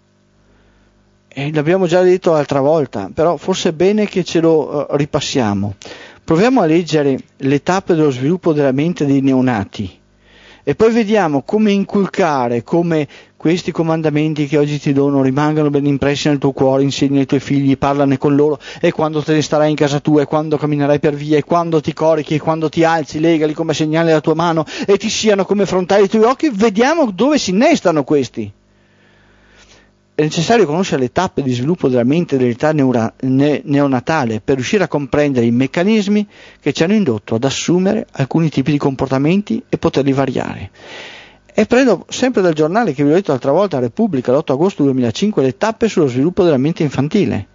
E l'abbiamo già detto l'altra volta, però forse è bene che ce lo ripassiamo. Proviamo a leggere le tappe dello sviluppo della mente dei neonati e poi vediamo come inculcare, come questi comandamenti che oggi ti dono rimangano ben impressi nel tuo cuore, insegni ai tuoi figli, parlane con loro, e quando te ne starai in casa tua, e quando camminerai per via, e quando ti corichi, e quando ti alzi, legali come segnale la tua mano, e ti siano come frontali i tuoi occhi. Vediamo dove si innestano questi. È necessario conoscere le tappe di sviluppo della mente dell'età neonatale per riuscire a comprendere i meccanismi che ci hanno indotto ad assumere alcuni tipi di comportamenti e poterli variare. E prendo sempre dal giornale che vi ho letto l'altra volta, Repubblica, l'8 agosto 2005, le tappe sullo sviluppo della mente infantile.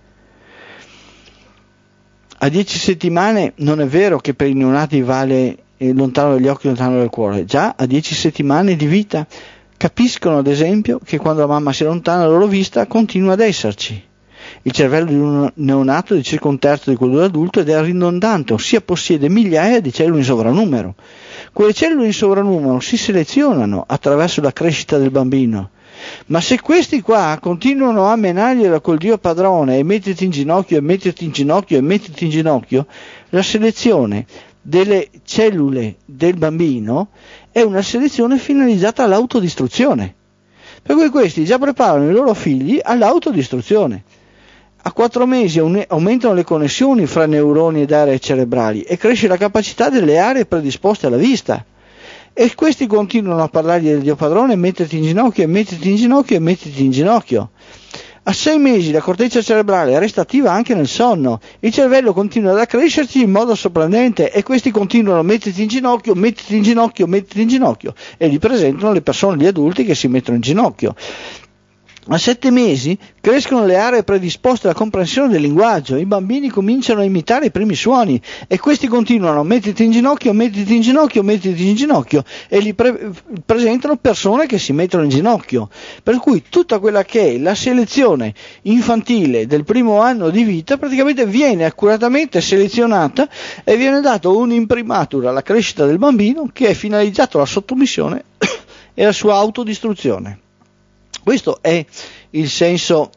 A 10 settimane non è vero che per i neonati vale lontano dagli occhi, lontano dal cuore. Già a 10 settimane di vita capiscono, ad esempio, che quando la mamma si allontana dalla loro vista continua ad esserci. Il cervello di un neonato è di circa un terzo di quello dell'adulto ed è ridondante, ossia possiede migliaia di cellule in sovranumero. Quelle cellule in sovranumero si selezionano attraverso la crescita del bambino, ma se questi qua continuano a menargliela col Dio padrone e mettiti in ginocchio e mettiti in ginocchio e mettiti in ginocchio, la selezione delle cellule del bambino è una selezione finalizzata all'autodistruzione, per cui questi già preparano i loro figli all'autodistruzione. A 4 mesi aumentano le connessioni fra neuroni ed aree cerebrali e cresce la capacità delle aree predisposte alla vista. E questi continuano a parlargli del Dio padrone, mettiti in ginocchio e mettiti in ginocchio e mettiti in ginocchio. A 6 mesi la corteccia cerebrale resta attiva anche nel sonno, il cervello continua ad accrescersi in modo sorprendente e questi continuano mettiti in ginocchio, mettiti in ginocchio, mettiti in ginocchio, e li presentano le persone, gli adulti che si mettono in ginocchio. A 7 mesi crescono le aree predisposte alla comprensione del linguaggio, i bambini cominciano a imitare i primi suoni e questi continuano mettiti in ginocchio, mettiti in ginocchio, mettiti in ginocchio, e li presentano persone che si mettono in ginocchio. Per cui tutta quella che è la selezione infantile del primo anno di vita praticamente viene accuratamente selezionata e viene dato un imprimatur alla crescita del bambino che è finalizzato alla sottomissione e alla sua autodistruzione. Questo è il senso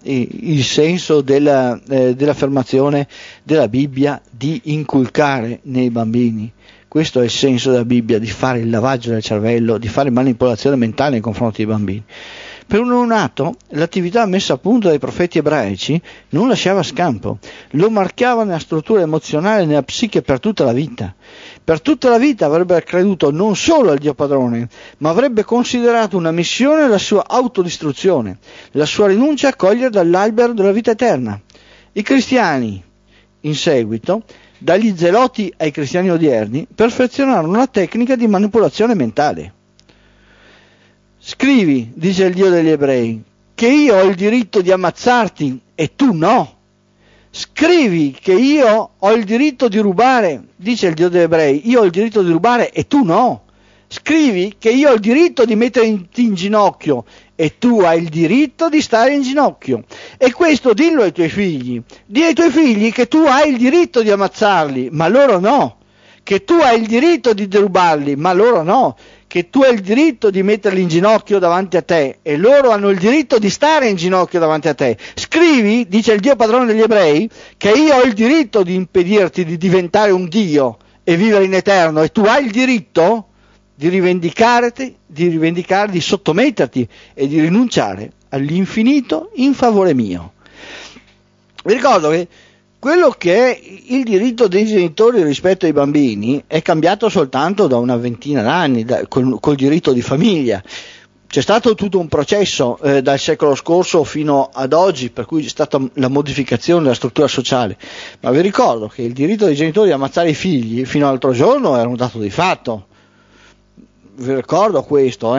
dell'affermazione della Bibbia di inculcare nei bambini. Questo è il senso della Bibbia, di fare il lavaggio del cervello, di fare manipolazione mentale nei confronti dei bambini. Per un neonato l'attività messa a punto dai profeti ebraici non lasciava scampo, lo marchiava nella struttura emozionale e nella psiche per tutta la vita. Per tutta la vita avrebbe creduto non solo al Dio padrone, ma avrebbe considerato una missione la sua autodistruzione, la sua rinuncia a cogliere dall'albero della vita eterna. I cristiani, in seguito, dagli zeloti ai cristiani odierni, perfezionarono la tecnica di manipolazione mentale. Scrivi, dice il Dio degli ebrei, che io ho il diritto di ammazzarti e tu no. Scrivi che io ho il diritto di rubare, dice il Dio degli ebrei, io ho il diritto di rubare e tu no. Scrivi che io ho il diritto di metterti in ginocchio e tu hai il diritto di stare in ginocchio. E questo dillo ai tuoi figli. Dì ai tuoi figli che tu hai il diritto di ammazzarli, ma loro no. Che tu hai il diritto di derubarli, ma loro no. Che tu hai il diritto di metterli in ginocchio davanti a te e loro hanno il diritto di stare in ginocchio davanti a te. Scrivi, dice il Dio padrone degli ebrei, che io ho il diritto di impedirti di diventare un Dio e vivere in eterno, e tu hai il diritto di rivendicarti, di sottometterti e di rinunciare all'infinito in favore mio. Vi ricordo che quello che è il diritto dei genitori rispetto ai bambini è cambiato soltanto da una ventina d'anni, col diritto di famiglia. C'è stato tutto un processo dal secolo scorso fino ad oggi, per cui c'è stata la modificazione della struttura sociale, ma vi ricordo che il diritto dei genitori di ammazzare i figli fino all'altro giorno era un dato di fatto. Vi ricordo questo,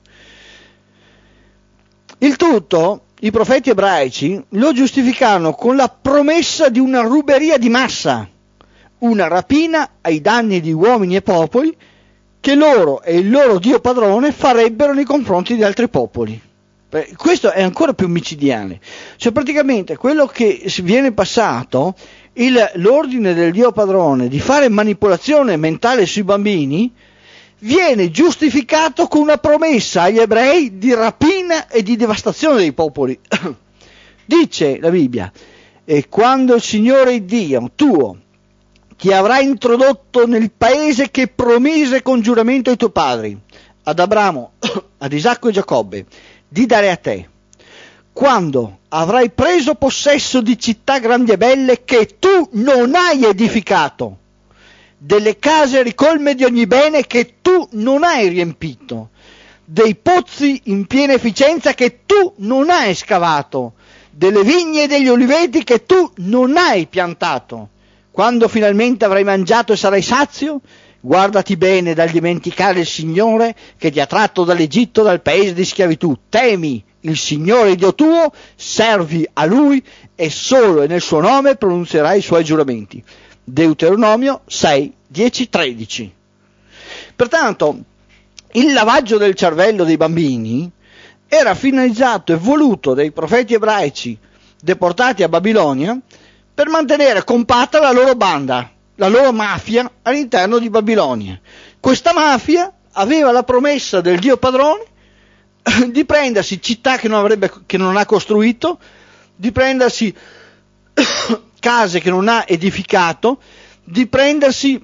Il tutto i profeti ebraici lo giustificarono con la promessa di una ruberia di massa, una rapina ai danni di uomini e popoli che loro e il loro Dio padrone farebbero nei confronti di altri popoli. Questo è ancora più micidiale, cioè praticamente quello che viene passato, l'ordine del Dio padrone di fare manipolazione mentale sui bambini, viene giustificato con una promessa agli ebrei di rapina e di devastazione dei popoli. Dice la Bibbia: e quando il Signore Dio tuo ti avrà introdotto nel paese che promise con giuramento ai tuoi padri, ad Abramo, ad Isacco e Giacobbe, di dare a te, quando avrai preso possesso di città grandi e belle che tu non hai edificato, delle case ricolme di ogni bene che tu non hai riempito, dei pozzi in piena efficienza che tu non hai scavato, delle vigne e degli oliveti che tu non hai piantato. Quando finalmente avrai mangiato e sarai sazio, guardati bene dal dimenticare il Signore che ti ha tratto dall'Egitto, dal paese di schiavitù. Temi il Signore Dio tuo, servi a Lui e solo nel suo nome pronunzierai i suoi giuramenti. Deuteronomio 6, 10, 13. Pertanto il lavaggio del cervello dei bambini era finalizzato e voluto dai profeti ebraici deportati a Babilonia per mantenere compatta la loro banda, la loro mafia all'interno di Babilonia. Questa mafia aveva la promessa del Dio padrone di prendersi città che non ha costruito, di prendersi case che non ha edificato, di prendersi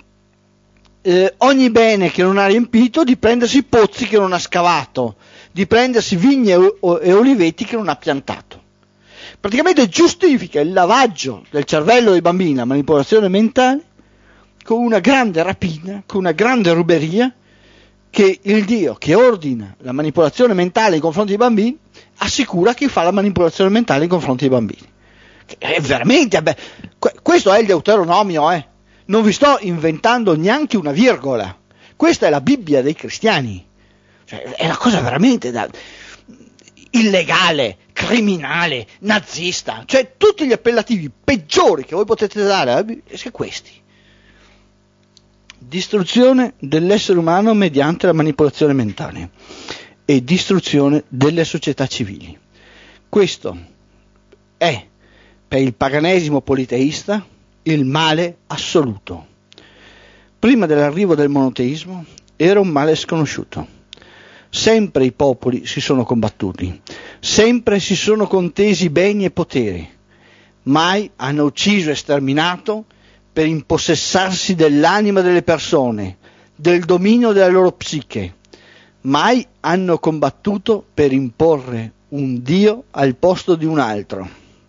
ogni bene che non ha riempito, di prendersi pozzi che non ha scavato, di prendersi vigne e oliveti che non ha piantato. Praticamente giustifica il lavaggio del cervello dei bambini, la manipolazione mentale, con una grande rapina, con una grande ruberia, che il Dio che ordina la manipolazione mentale nei confronti dei bambini assicura chi fa la manipolazione mentale nei confronti dei bambini. È veramente, questo è il Deuteronomio, non vi sto inventando neanche una virgola, questa è la Bibbia dei cristiani, cioè, è una cosa veramente illegale, criminale, nazista, cioè tutti gli appellativi peggiori che voi potete dare alla Bibbia sono questi. Distruzione dell'essere umano mediante la manipolazione mentale e distruzione delle società civili. Questo è per il paganesimo politeista il male assoluto. Prima dell'arrivo del monoteismo era un male sconosciuto. Sempre i popoli si sono combattuti, sempre si sono contesi beni e poteri, mai hanno ucciso e sterminato per impossessarsi dell'anima delle persone, del dominio della loro psiche, mai hanno combattuto per imporre un Dio al posto di un altro,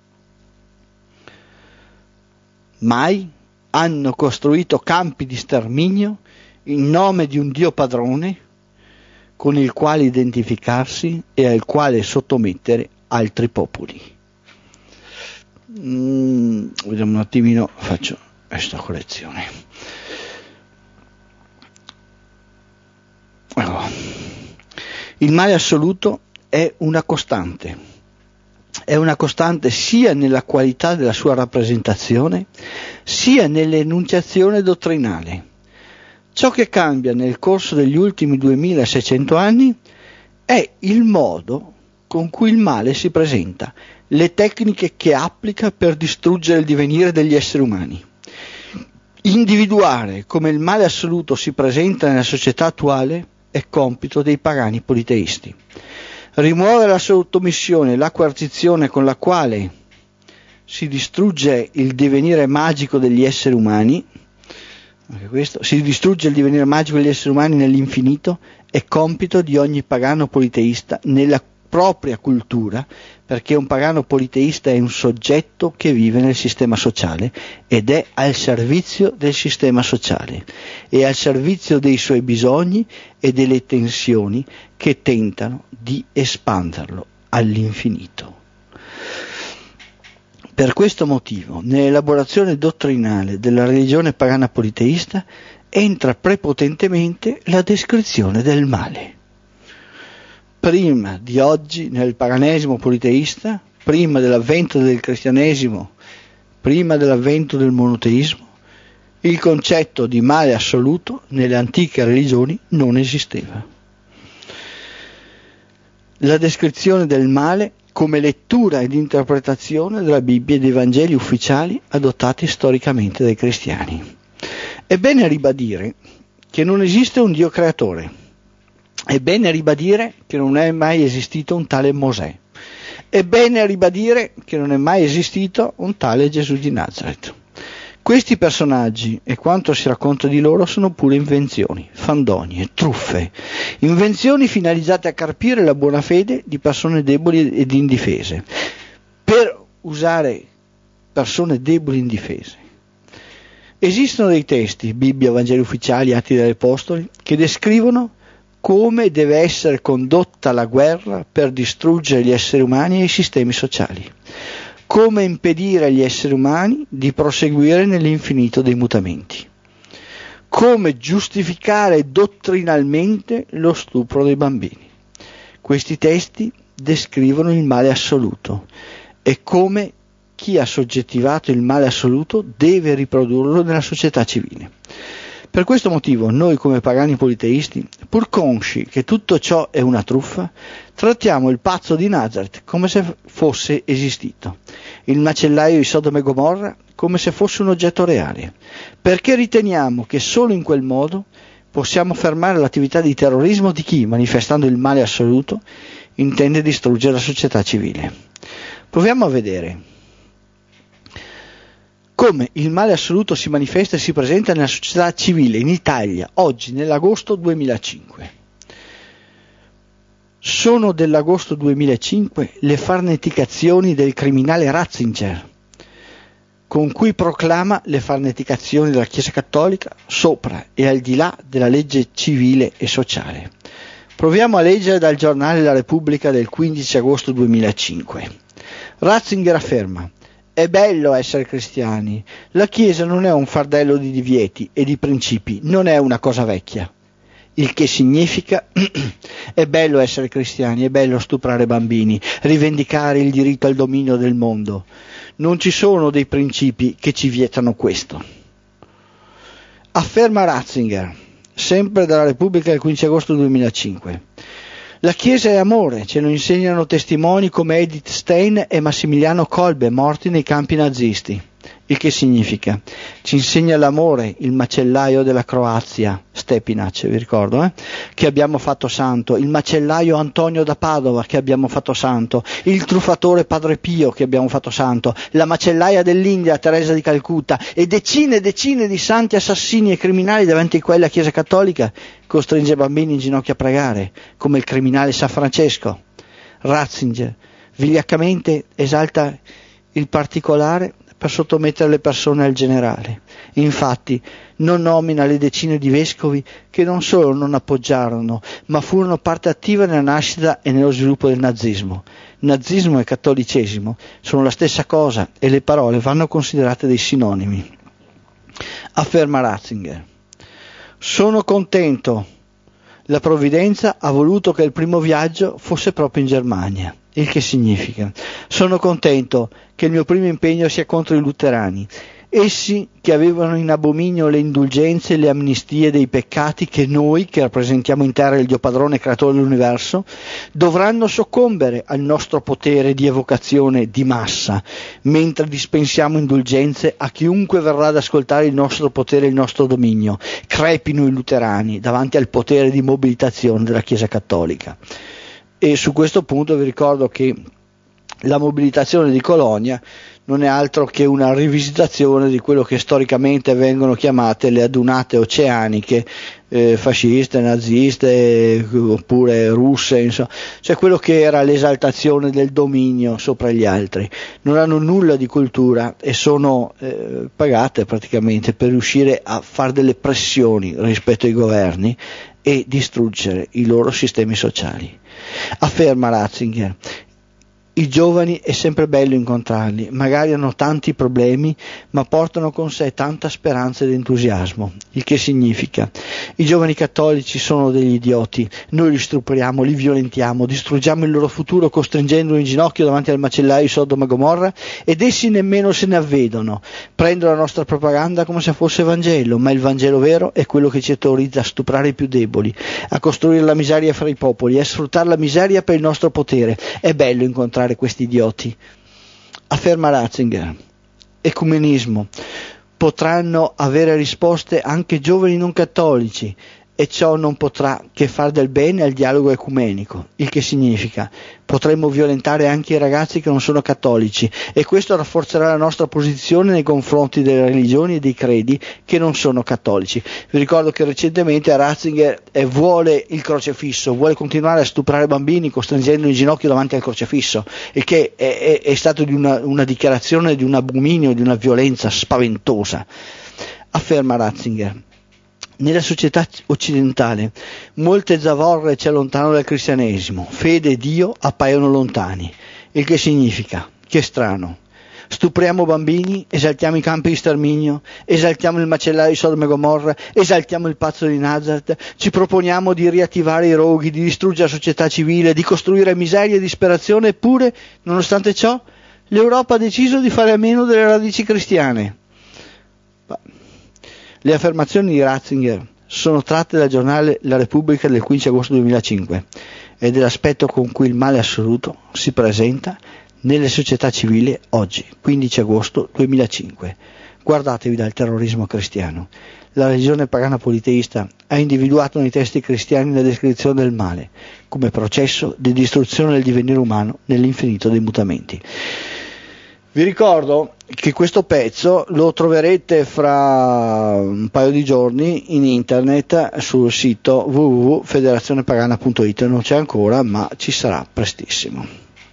mai hanno costruito campi di sterminio in nome di un Dio padrone con il quale identificarsi e al quale sottomettere altri popoli. Vediamo un attimino, faccio questa correzione. Allora, il male assoluto è una costante sia nella qualità della sua rappresentazione, sia nell'enunciazione dottrinale. Ciò che cambia nel corso degli ultimi 2600 anni è il modo con cui il male si presenta, le tecniche che applica per distruggere il divenire degli esseri umani. Individuare come il male assoluto si presenta nella società attuale è compito dei pagani politeisti. Rimuovere la sottomissione e la coercizione con la quale si distrugge il divenire magico degli esseri umani, anche questo, si distrugge il divenire magico degli esseri umani nell'infinito, è compito di ogni pagano politeista nella propria cultura, perché un pagano politeista è un soggetto che vive nel sistema sociale ed è al servizio del sistema sociale, è al servizio dei suoi bisogni e delle tensioni che tentano di espanderlo all'infinito. Per questo motivo, nell'elaborazione dottrinale della religione pagana politeista entra prepotentemente la descrizione del male. Prima di oggi, nel paganesimo politeista, prima dell'avvento del cristianesimo, prima dell'avvento del monoteismo, il concetto di male assoluto nelle antiche religioni non esisteva. La descrizione del male come lettura ed interpretazione della Bibbia e dei Vangeli ufficiali adottati storicamente dai cristiani. È bene ribadire che non esiste un Dio creatore. È bene ribadire che non è mai esistito un tale Mosè. È bene ribadire che non è mai esistito un tale Gesù di Nazareth. Questi personaggi e quanto si racconta di loro sono pure invenzioni, fandonie, truffe, invenzioni finalizzate a carpire la buona fede di persone deboli ed indifese, per usare persone deboli e indifese. Esistono dei testi, Bibbia, Vangeli ufficiali, Atti degli Apostoli, che descrivono come deve essere condotta la guerra per distruggere gli esseri umani e i sistemi sociali, come impedire agli esseri umani di proseguire nell'infinito dei mutamenti, come giustificare dottrinalmente lo stupro dei bambini. Questi testi descrivono il male assoluto e come chi ha soggettivato il male assoluto deve riprodurlo nella società civile. Per questo motivo noi come pagani politeisti, pur consci che tutto ciò è una truffa, trattiamo il pazzo di Nazareth come se fosse esistito, il macellaio di Sodoma e Gomorra come se fosse un oggetto reale, perché riteniamo che solo in quel modo possiamo fermare l'attività di terrorismo di chi, manifestando il male assoluto, intende distruggere la società civile. Proviamo a vedere come il male assoluto si manifesta e si presenta nella società civile in Italia, oggi, nell'agosto 2005. Sono dell'agosto 2005 le farneticazioni del criminale Ratzinger, con cui proclama le farneticazioni della Chiesa Cattolica sopra e al di là della legge civile e sociale. Proviamo a leggere dal giornale La Repubblica del 15 agosto 2005. Ratzinger afferma: è bello essere cristiani, la Chiesa non è un fardello di divieti e di principi, non è una cosa vecchia. Il che significa è bello essere cristiani, è bello stuprare bambini, rivendicare il diritto al dominio del mondo. Non ci sono dei principi che ci vietano questo. Afferma Ratzinger, sempre dalla Repubblica del 15 agosto 2005. La Chiesa è amore, ce lo insegnano testimoni come Edith Stein e Massimiliano Kolbe, morti nei campi nazisti. Il che significa? Ci insegna l'amore, il macellaio della Croazia, Stepinac, vi ricordo, che abbiamo fatto santo, il macellaio Antonio da Padova che abbiamo fatto santo, il truffatore Padre Pio che abbiamo fatto santo, la macellaia dell'India Teresa di Calcutta e decine e decine di santi assassini e criminali davanti ai quali la Chiesa Cattolica costringe bambini in ginocchio a pregare, come il criminale San Francesco. Ratzinger vigliaccamente esalta il particolare per sottomettere le persone al generale. Infatti non nomina le decine di vescovi che non solo non appoggiarono, ma furono parte attiva nella nascita e nello sviluppo del nazismo. Nazismo e cattolicesimo sono la stessa cosa e le parole vanno considerate dei sinonimi. Afferma Ratzinger: sono contento, la provvidenza ha voluto che il primo viaggio fosse proprio in Germania. Il che significa: sono contento che il mio primo impegno sia contro i luterani, essi che avevano in abominio le indulgenze e le amnistie dei peccati che noi, che rappresentiamo in terra il Dio padrone e creatore dell'universo, dovranno soccombere al nostro potere di evocazione di massa, mentre dispensiamo indulgenze a chiunque verrà ad ascoltare il nostro potere e il nostro dominio. Crepino i luterani davanti al potere di mobilitazione della Chiesa Cattolica. E su questo punto vi ricordo che la mobilitazione di Colonia non è altro che una rivisitazione di quello che storicamente vengono chiamate le adunate oceaniche, fasciste, naziste, oppure russe, insomma, cioè quello che era l'esaltazione del dominio sopra gli altri. Non hanno nulla di cultura e sono pagate praticamente per riuscire a fare delle pressioni rispetto ai governi e distruggere i loro sistemi sociali. Afferma Ratzinger: i giovani è sempre bello incontrarli, magari hanno tanti problemi, ma portano con sé tanta speranza ed entusiasmo, il che significa: i giovani cattolici sono degli idioti, noi li stupriamo, li violentiamo, distruggiamo il loro futuro costringendoli in ginocchio davanti al macellaio di Sodoma e Gomorra, ed essi nemmeno se ne avvedono, prendono la nostra propaganda come se fosse Vangelo, ma il Vangelo vero è quello che ci autorizza a stuprare i più deboli, a costruire la miseria fra i popoli, a sfruttare la miseria per il nostro potere. È bello incontrare questi idioti. Afferma Ratzinger: ecumenismo. Potranno avere risposte anche giovani non cattolici, e ciò non potrà che far del bene al dialogo ecumenico, il che significa: potremmo violentare anche i ragazzi che non sono cattolici, e questo rafforzerà la nostra posizione nei confronti delle religioni e dei credi che non sono cattolici. Vi ricordo che recentemente Ratzinger vuole il crocefisso, vuole continuare a stuprare bambini costringendoli in ginocchio davanti al crocefisso, il che è stato di una dichiarazione di un abominio, di una violenza spaventosa. Afferma Ratzinger: nella società occidentale molte zavorre ci allontanano dal cristianesimo, fede e Dio appaiono lontani, il che significa: che strano, stupriamo bambini, esaltiamo i campi di sterminio, esaltiamo il macellaio di Sodoma e Gomorra, esaltiamo il pazzo di Nazareth, ci proponiamo di riattivare i roghi, di distruggere la società civile, di costruire miseria e disperazione, eppure, nonostante ciò, l'Europa ha deciso di fare a meno delle radici cristiane. Le affermazioni di Ratzinger sono tratte dal giornale La Repubblica del 15 agosto 2005 ed è l'aspetto con cui il male assoluto si presenta nelle società civili oggi, 15 agosto 2005. Guardatevi dal terrorismo cristiano. La religione pagana politeista ha individuato nei testi cristiani la descrizione del male come processo di distruzione del divenire umano nell'infinito dei mutamenti. Vi ricordo che questo pezzo lo troverete fra un paio di giorni in internet sul sito www.federazionepagana.it. Non c'è ancora, ma ci sarà prestissimo.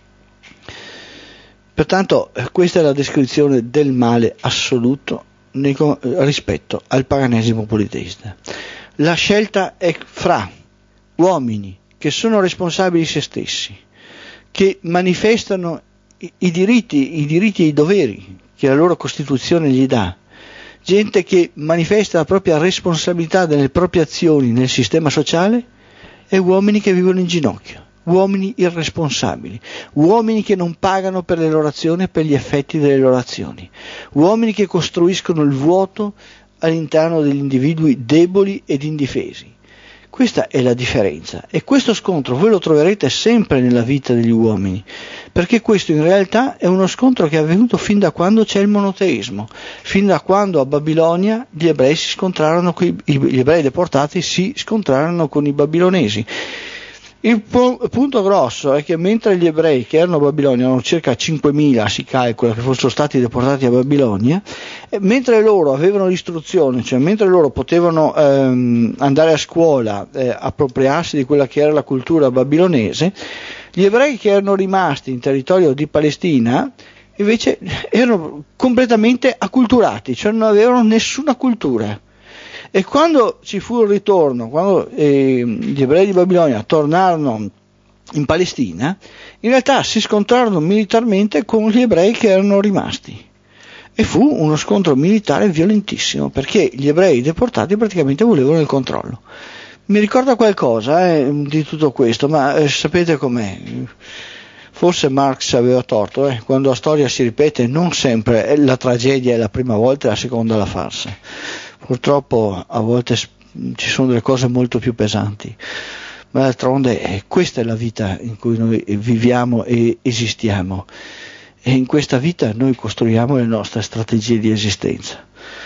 Pertanto questa è la descrizione del male assoluto rispetto al paganesimo politeista. La scelta è fra uomini che sono responsabili di se stessi, che manifestano i diritti e i doveri che la loro Costituzione gli dà, gente che manifesta la propria responsabilità delle proprie azioni nel sistema sociale, e uomini che vivono in ginocchio, uomini irresponsabili, uomini che non pagano per le loro azioni e per gli effetti delle loro azioni, uomini che costruiscono il vuoto all'interno degli individui deboli ed indifesi. Questa è la differenza, e questo scontro voi lo troverete sempre nella vita degli uomini, perché questo in realtà è uno scontro che è avvenuto fin da quando c'è il monoteismo, fin da quando a Babilonia gli ebrei gli ebrei deportati si scontrarono con i babilonesi. Il punto grosso è che mentre gli ebrei che erano a Babilonia, erano circa 5.000 si calcola che fossero stati deportati a Babilonia, mentre loro avevano l'istruzione, cioè mentre loro potevano andare a scuola, appropriarsi di quella che era la cultura babilonese, gli ebrei che erano rimasti in territorio di Palestina invece erano completamente acculturati, cioè non avevano nessuna cultura. E quando ci fu il ritorno, quando gli ebrei di Babilonia tornarono in Palestina, in realtà si scontrarono militarmente con gli ebrei che erano rimasti, e fu uno scontro militare violentissimo, perché gli ebrei deportati praticamente volevano il controllo. Mi ricorda qualcosa di tutto questo, ma sapete com'è? Forse Marx aveva torto, quando la storia si ripete non sempre la tragedia è la prima volta e la seconda la farsa. Purtroppo a volte ci sono delle cose molto più pesanti, ma d'altronde questa è la vita in cui noi viviamo e esistiamo, e in questa vita noi costruiamo le nostre strategie di esistenza.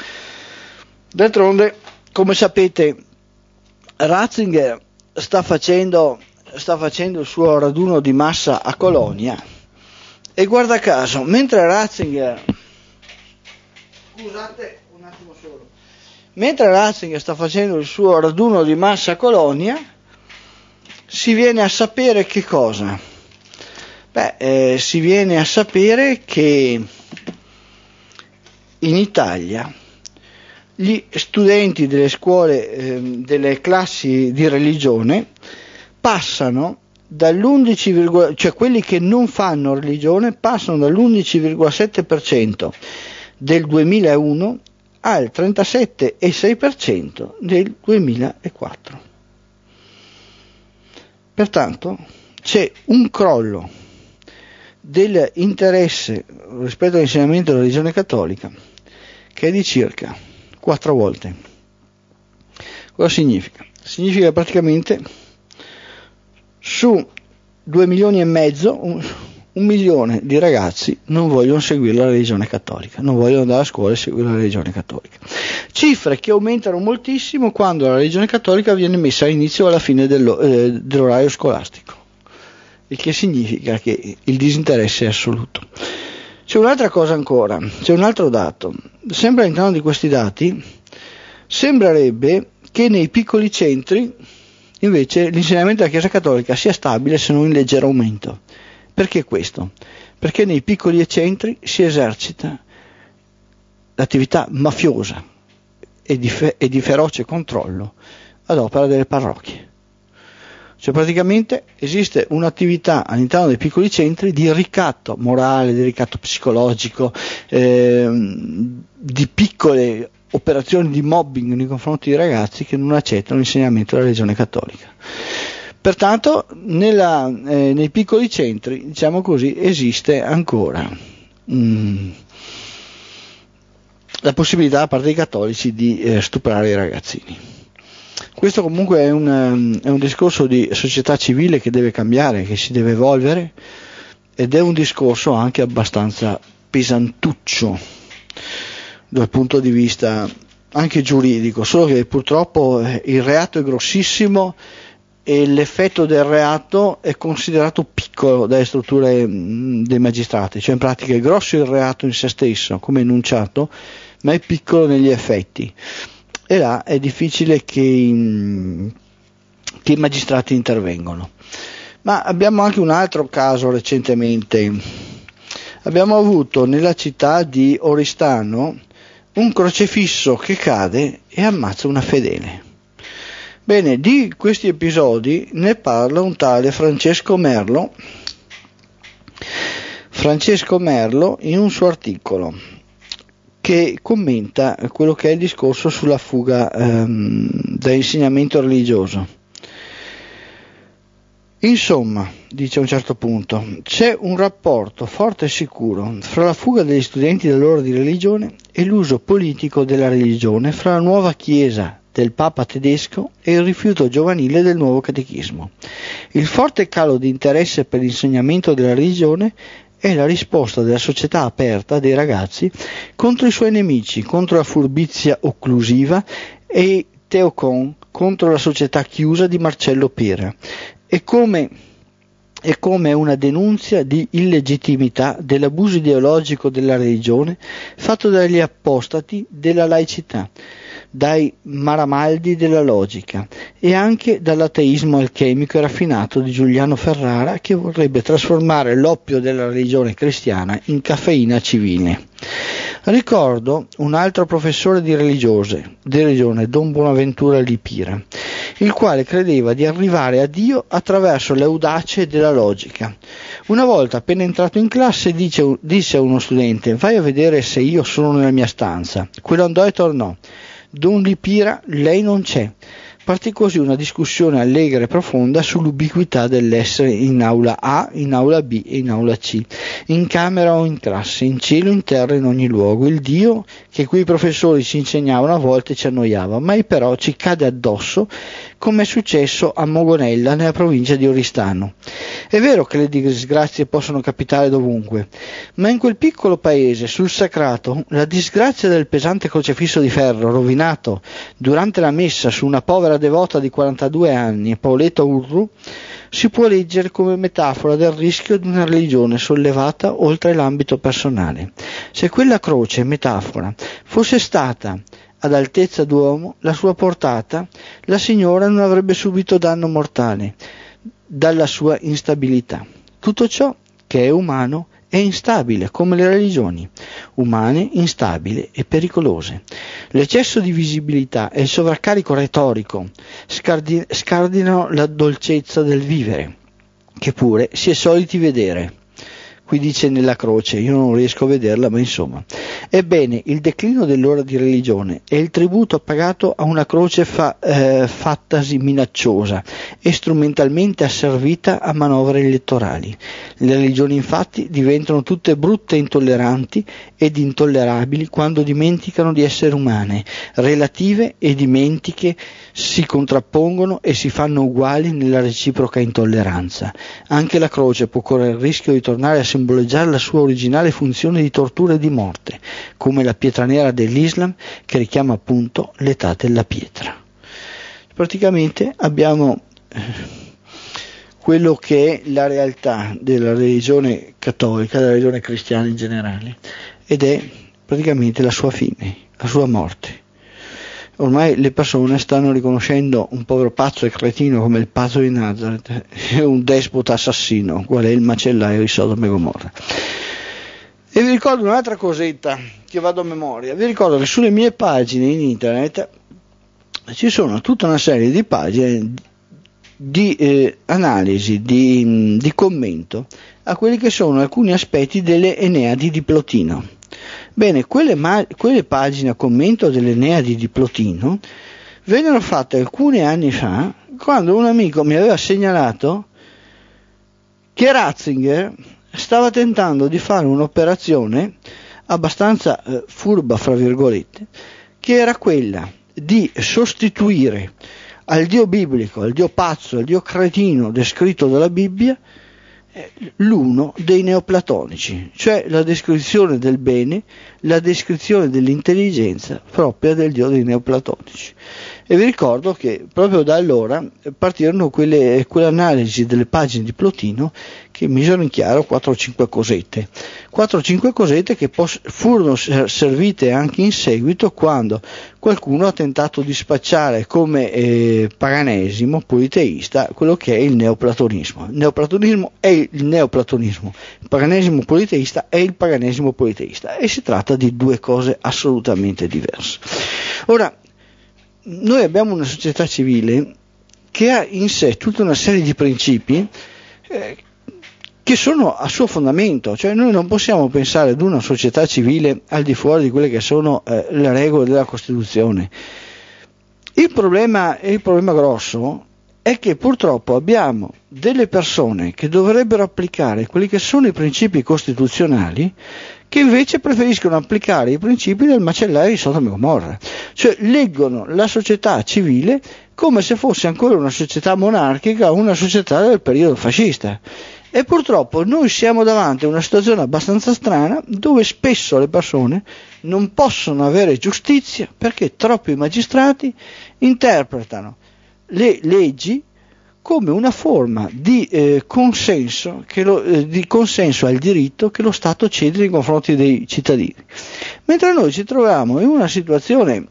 D'altronde, come sapete, Ratzinger sta facendo il suo raduno di massa a Colonia, E guarda caso, mentre Ratzinger, scusate un attimo solo, mentre Ratzinger sta facendo il suo raduno di massa a Colonia, si viene a sapere che cosa? Si viene a sapere che in Italia gli studenti delle scuole, delle classi di religione, passano dall'11, cioè quelli che non fanno religione, passano dall'11,7% del 2001 al 37,6% del 2004. Pertanto c'è un crollo dell'interesse rispetto all'insegnamento della religione cattolica che è di circa 4 volte. Cosa significa? Significa praticamente su 2 milioni e mezzo, 1 milione di ragazzi non vogliono seguire la religione cattolica, non vogliono andare a scuola e seguire la religione cattolica. Cifre che aumentano moltissimo quando la religione cattolica viene messa all'inizio o alla fine dell'orario scolastico, il che significa che il disinteresse è assoluto. C'è un'altra cosa ancora, c'è un altro dato. Sempre all'interno di questi dati sembrerebbe che nei piccoli centri invece l'insegnamento della Chiesa Cattolica sia stabile, se non in leggero aumento. Perché questo? Perché nei piccoli centri si esercita l'attività mafiosa e di feroce controllo ad opera delle parrocchie. Cioè praticamente esiste un'attività all'interno dei piccoli centri di ricatto morale, di ricatto psicologico, di piccole operazioni di mobbing nei confronti dei ragazzi che non accettano l'insegnamento della religione cattolica. Pertanto nei piccoli centri, diciamo così, esiste ancora la possibilità da parte dei cattolici di stuprare i ragazzini. Questo comunque è un discorso di società civile che deve cambiare, che si deve evolvere, ed è un discorso anche abbastanza pesantuccio dal punto di vista anche giuridico, solo che purtroppo il reato è grossissimo e l'effetto del reato è considerato piccolo dalle strutture dei magistrati, cioè in pratica è grosso il reato in se stesso come enunciato, ma è piccolo negli effetti, e là è difficile che i magistrati intervengono. Ma abbiamo anche un altro caso recentemente. Abbiamo avuto nella città di Oristano un crocefisso che cade e ammazza una fedele. Bene, di questi episodi ne parla un tale Francesco Merlo in un suo articolo che commenta quello che è il discorso sulla fuga dall'insegnamento religioso. Insomma, dice a un certo punto, c'è un rapporto forte e sicuro fra la fuga degli studenti dall'ora di religione e l'uso politico della religione fra la nuova Chiesa del Papa tedesco e il rifiuto giovanile del nuovo catechismo. Il forte calo di interesse per l'insegnamento della religione è la risposta della società aperta dei ragazzi contro i suoi nemici, contro la furbizia occlusiva e Teocon contro la società chiusa di Marcello Pera. È come una denunzia di illegittimità dell'abuso ideologico della religione fatto dagli apostati della laicità, dai maramaldi della logica e anche dall'ateismo alchemico e raffinato di Giuliano Ferrara, che vorrebbe trasformare l'oppio della religione cristiana in caffeina civile. Ricordo un altro professore di religione, Don Bonaventura Lipira, il quale credeva di arrivare a Dio attraverso le audacie della logica. Una volta appena entrato in classe disse a uno studente: vai a vedere se io sono nella mia stanza. Quello andò e tornò. Don Lipira, lei non c'è. Partì così una discussione allegra e profonda sull'ubiquità dell'essere in aula A, in aula B e in aula C, in camera o in classe, in cielo, in terra, in ogni luogo. Il Dio che quei professori ci insegnavano a volte ci annoiava, mai però ci cade addosso, come è successo a Mogonella nella provincia di Oristano. È vero che le disgrazie possono capitare dovunque, ma in quel piccolo paese, sul Sacrato, la disgrazia del pesante crocefisso di ferro rovinato durante la messa su una povera devota di 42 anni, Paoletta Urru, si può leggere come metafora del rischio di una religione sollevata oltre l'ambito personale. Se quella croce, metafora, fosse stata ad altezza d'uomo, la sua portata, la signora non avrebbe subito danno mortale dalla sua instabilità. Tutto ciò che è umano è instabile, come le religioni, umane, instabili e pericolose. L'eccesso di visibilità e il sovraccarico retorico scardinano la dolcezza del vivere, che pure si è soliti vedere. Qui dice nella croce, io non riesco a vederla, ma insomma. Ebbene, il declino dell'ora di religione è il tributo pagato a una croce fattasi minacciosa e strumentalmente asservita a manovre elettorali. Le religioni infatti diventano tutte brutte e intolleranti ed intollerabili quando dimenticano di essere umane, relative e dimentiche si contrappongono e si fanno uguali nella reciproca intolleranza. Anche la croce può correre il rischio di tornare a simboleggiare la sua originale funzione di tortura e di morte, come la pietra nera dell'Islam che richiama appunto l'età della pietra. Praticamente abbiamo quello che è la realtà della religione cattolica, della religione cristiana in generale, ed è praticamente la sua fine, la sua morte. Ormai le persone stanno riconoscendo un povero pazzo e cretino come il pazzo di Nazareth e un despota assassino, qual è il macellaio di Sodoma e Gomorra. E vi ricordo un'altra cosetta che vado a memoria, vi ricordo che sulle mie pagine in internet ci sono tutta una serie di pagine di analisi, di commento a quelli che sono alcuni aspetti delle Eneadi di Plotino. Bene, quelle pagine a commento delle Eneadi di Plotino vennero fatte alcuni anni fa, quando un amico mi aveva segnalato che Ratzinger stava tentando di fare un'operazione abbastanza furba, fra virgolette, che era quella di sostituire al Dio biblico, al Dio pazzo, al Dio cretino descritto dalla Bibbia, l'uno dei neoplatonici, cioè la descrizione del bene, la descrizione dell'intelligenza propria del Dio dei neoplatonici. E vi ricordo che proprio da allora partirono quelle analisi delle pagine di Plotino che misero in chiaro 4 o 5 cosette. 4 o 5 cosette che furono servite anche in seguito quando qualcuno ha tentato di spacciare come paganesimo politeista quello che è il neoplatonismo. Il neoplatonismo è il neoplatonismo, il paganesimo politeista è il paganesimo politeista, e si tratta di due cose assolutamente diverse. Ora, noi abbiamo una società civile che ha in sé tutta una serie di principi che sono a suo fondamento, cioè noi non possiamo pensare ad una società civile al di fuori di quelle che sono le regole della Costituzione. Il problema grosso è che purtroppo abbiamo delle persone che dovrebbero applicare quelli che sono i principi costituzionali, che invece preferiscono applicare i principi del macellaio di Sodoma e Gomorra, cioè leggono la società civile come se fosse ancora una società monarchica o una società del periodo fascista. E purtroppo noi siamo davanti a una situazione abbastanza strana, dove spesso le persone non possono avere giustizia perché troppi magistrati interpretano le leggi come una forma di consenso al diritto che lo Stato cede nei confronti dei cittadini, mentre noi ci troviamo in una situazione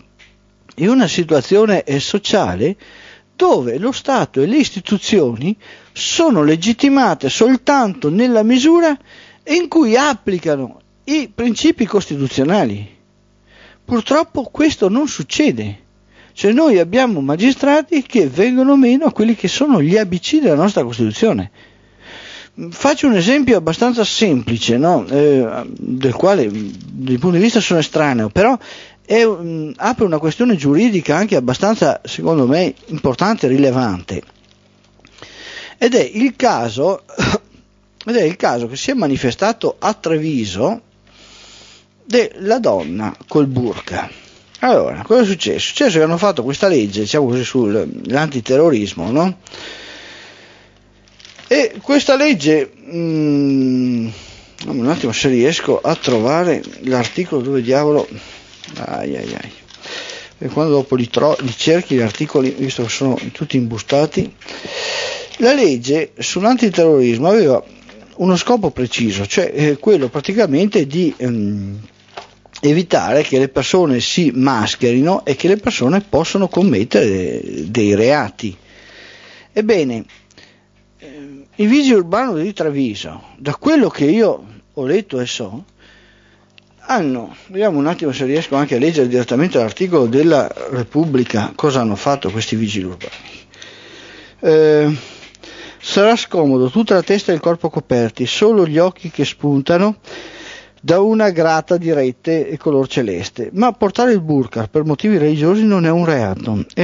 sociale dove lo Stato e le istituzioni sono legittimate soltanto nella misura in cui applicano i principi costituzionali. Purtroppo questo non succede. Cioè noi abbiamo magistrati che vengono meno a quelli che sono gli ABC della nostra Costituzione. Faccio un esempio abbastanza semplice, no? Del quale dal punto di vista sono estraneo, però apre una questione giuridica anche abbastanza, secondo me, importante e rilevante. Ed è il caso che si è manifestato a Treviso della donna col burqa. Allora, cosa è successo? È successo che hanno fatto questa legge, diciamo così, sull'antiterrorismo, no? E questa legge, un attimo se riesco a trovare l'articolo dove diavolo, e quando dopo li cerchi gli articoli, visto che sono tutti imbustati, La legge sull'antiterrorismo aveva uno scopo preciso, cioè quello praticamente di evitare che le persone si mascherino e che le persone possano commettere dei reati. Ebbene, i vigili urbani di Treviso, da quello che io ho letto e so, vediamo un attimo se riesco anche a leggere direttamente l'articolo della Repubblica, cosa hanno fatto questi vigili urbani. Sarà scomodo, tutta la testa e il corpo coperti, solo gli occhi che spuntano da una grata di rete color celeste. Ma portare il burqa per motivi religiosi non è un reato e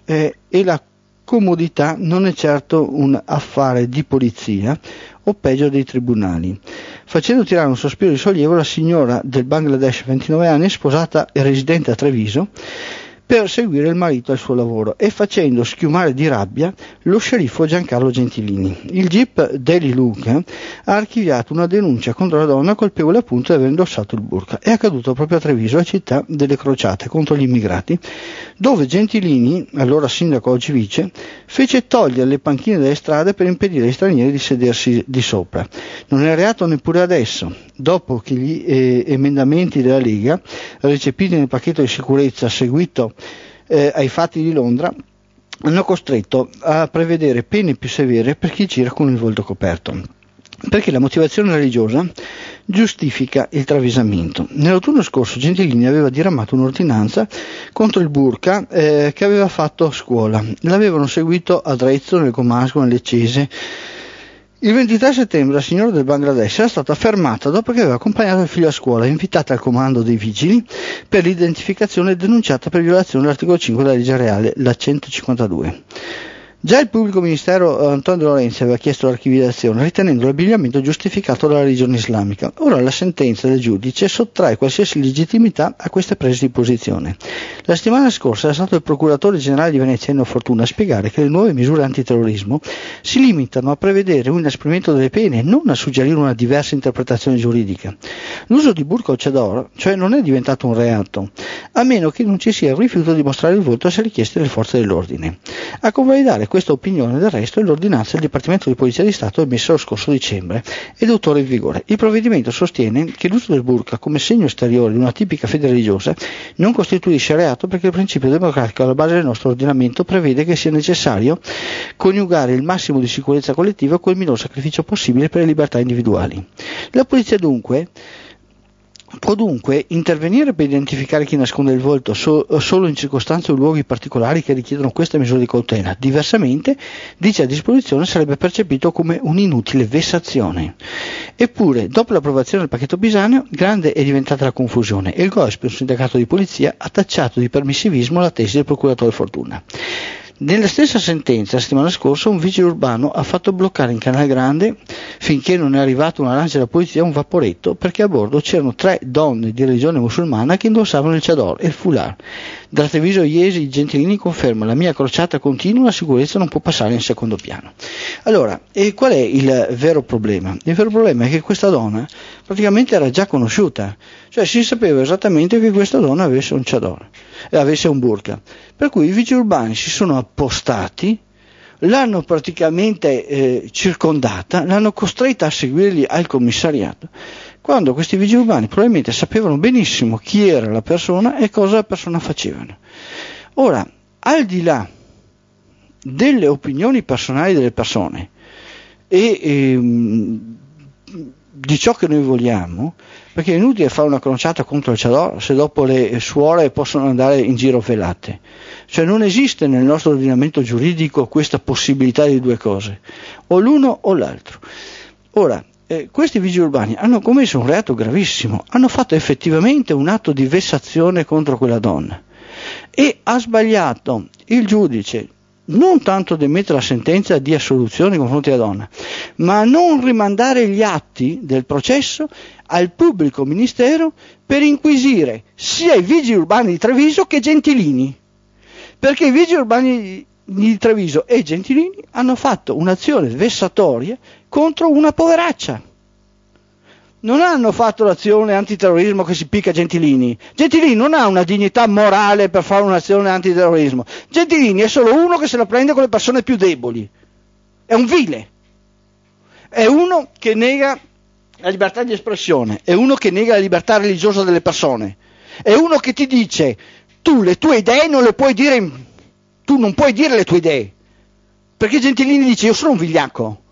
la comodità non è certo un affare di polizia o peggio dei tribunali. Facendo tirare un sospiro di sollievo la signora del Bangladesh, 29 anni, sposata e residente a Treviso, per seguire il marito al suo lavoro e facendo schiumare di rabbia lo sceriffo Giancarlo Gentilini. Il GIP Daily Look ha archiviato una denuncia contro la donna colpevole appunto di aver indossato il burqa. È accaduto proprio a Treviso, la città delle crociate contro gli immigrati, dove Gentilini, allora sindaco oggi vice, fece togliere le panchine dalle strade per impedire agli stranieri di sedersi di sopra. Non è reato neppure adesso, dopo che gli emendamenti della Lega, recepiti nel pacchetto di sicurezza seguito ai fatti di Londra, hanno costretto a prevedere pene più severe per chi gira con il volto coperto, perché la motivazione religiosa giustifica il travisamento. Nell'autunno scorso Gentilini aveva diramato un'ordinanza contro il burqa che aveva fatto a scuola. L'avevano seguito a Drezzo, nel Comasco, nel Leccese. Il 23 settembre la signora del Bangladesh era stata fermata dopo che aveva accompagnato il figlio a scuola, invitata al comando dei vigili per l'identificazione e denunciata per violazione dell'articolo 5 della legge reale, la 152. Già il pubblico ministero Antonio De Lorenzi aveva chiesto l'archiviazione ritenendo l'abbigliamento giustificato dalla religione islamica. Ora la sentenza del giudice sottrae qualsiasi legittimità a queste prese di posizione. La settimana scorsa era stato il procuratore generale di Venezia Enno Fortuna a spiegare che le nuove misure antiterrorismo si limitano a prevedere un inasprimento delle pene, non a suggerire una diversa interpretazione giuridica. L'uso di burqa o chador, cioè, non è diventato un reato, a meno che non ci sia il rifiuto di mostrare il volto se richiesti dalle forze dell'ordine. A convalidare questa opinione del resto è l'ordinanza del Dipartimento di Polizia di Stato emessa lo scorso dicembre ed è tuttora in vigore. Il provvedimento sostiene che l'uso del burqa come segno esteriore di una tipica fede religiosa non costituisce reato perché il principio democratico alla base del nostro ordinamento prevede che sia necessario coniugare il massimo di sicurezza collettiva con il minor sacrificio possibile per le libertà individuali. La polizia può dunque intervenire per identificare chi nasconde il volto solo in circostanze o luoghi particolari che richiedono questa misura di cautela. Diversamente, dice a disposizione, sarebbe percepito come un'inutile vessazione. Eppure, dopo l'approvazione del pacchetto Pisanu, grande è diventata la confusione e il GOSP, un sindacato di polizia, ha tacciato di permissivismo la tesi del procuratore Fortuna. Nella stessa sentenza, la settimana scorsa, un vigile urbano ha fatto bloccare in Canal Grande, finché non è arrivata una lancia della polizia, un vaporetto, perché a bordo c'erano 3 donne di religione musulmana che indossavano il chador e il foulard. Da Treviso Iesi Gentilini conferma: la mia crociata continua, la sicurezza non può passare in secondo piano. Allora, qual è il vero problema? Il vero problema è che questa donna praticamente era già conosciuta, cioè si sapeva esattamente che questa donna avesse un chador, avesse un burqa, per cui i vigili urbani si sono appostati, l'hanno praticamente circondata, l'hanno costretta a seguirli al commissariato, quando questi vigili urbani probabilmente sapevano benissimo chi era la persona e cosa la persona facevano. Ora, al di là delle opinioni personali delle persone e di ciò che noi vogliamo, perché è inutile fare una crociata contro il chador se dopo le suore possono andare in giro velate, cioè non esiste nel nostro ordinamento giuridico questa possibilità di due cose, o l'uno o l'altro. Ora, questi vigili urbani hanno commesso un reato gravissimo, hanno fatto effettivamente un atto di vessazione contro quella donna e ha sbagliato il giudice non tanto ad emettere la sentenza di assoluzione nei confronti della donna, ma a non rimandare gli atti del processo al pubblico ministero per inquisire sia i vigili urbani di Treviso che Gentilini, perché i vigili urbani di Treviso e Gentilini hanno fatto un'azione vessatoria contro una poveraccia. Non hanno fatto l'azione antiterrorismo che si picca Gentilini. Gentilini non ha una dignità morale per fare un'azione antiterrorismo. Gentilini è solo uno che se la prende con le persone più deboli. è un vile, è uno che nega la libertà di espressione, è uno che nega la libertà religiosa delle persone, è uno che ti dice tu le tue idee non le puoi dire, tu non puoi dire le tue idee, perché Gentilini dice io sono un vigliacco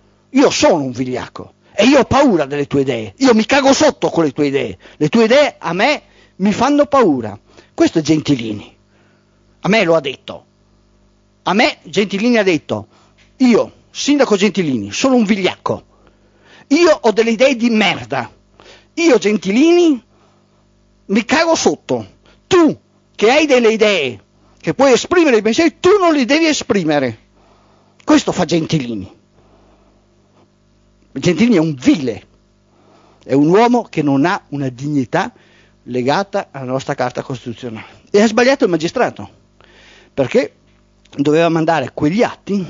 e io ho paura delle tue idee, io mi cago sotto con le tue idee a me mi fanno paura. Questo è Gentilini, a me lo ha detto, a me Gentilini ha detto, io, sindaco Gentilini, sono un vigliacco, io ho delle idee di merda, io Gentilini mi cago sotto, tu che hai delle idee, che puoi esprimere i pensieri, tu non li devi esprimere. Questo fa Gentilini. Gentilini è un vile, è un uomo che non ha una dignità legata alla nostra Carta Costituzionale. E ha sbagliato il magistrato, perché doveva mandare quegli atti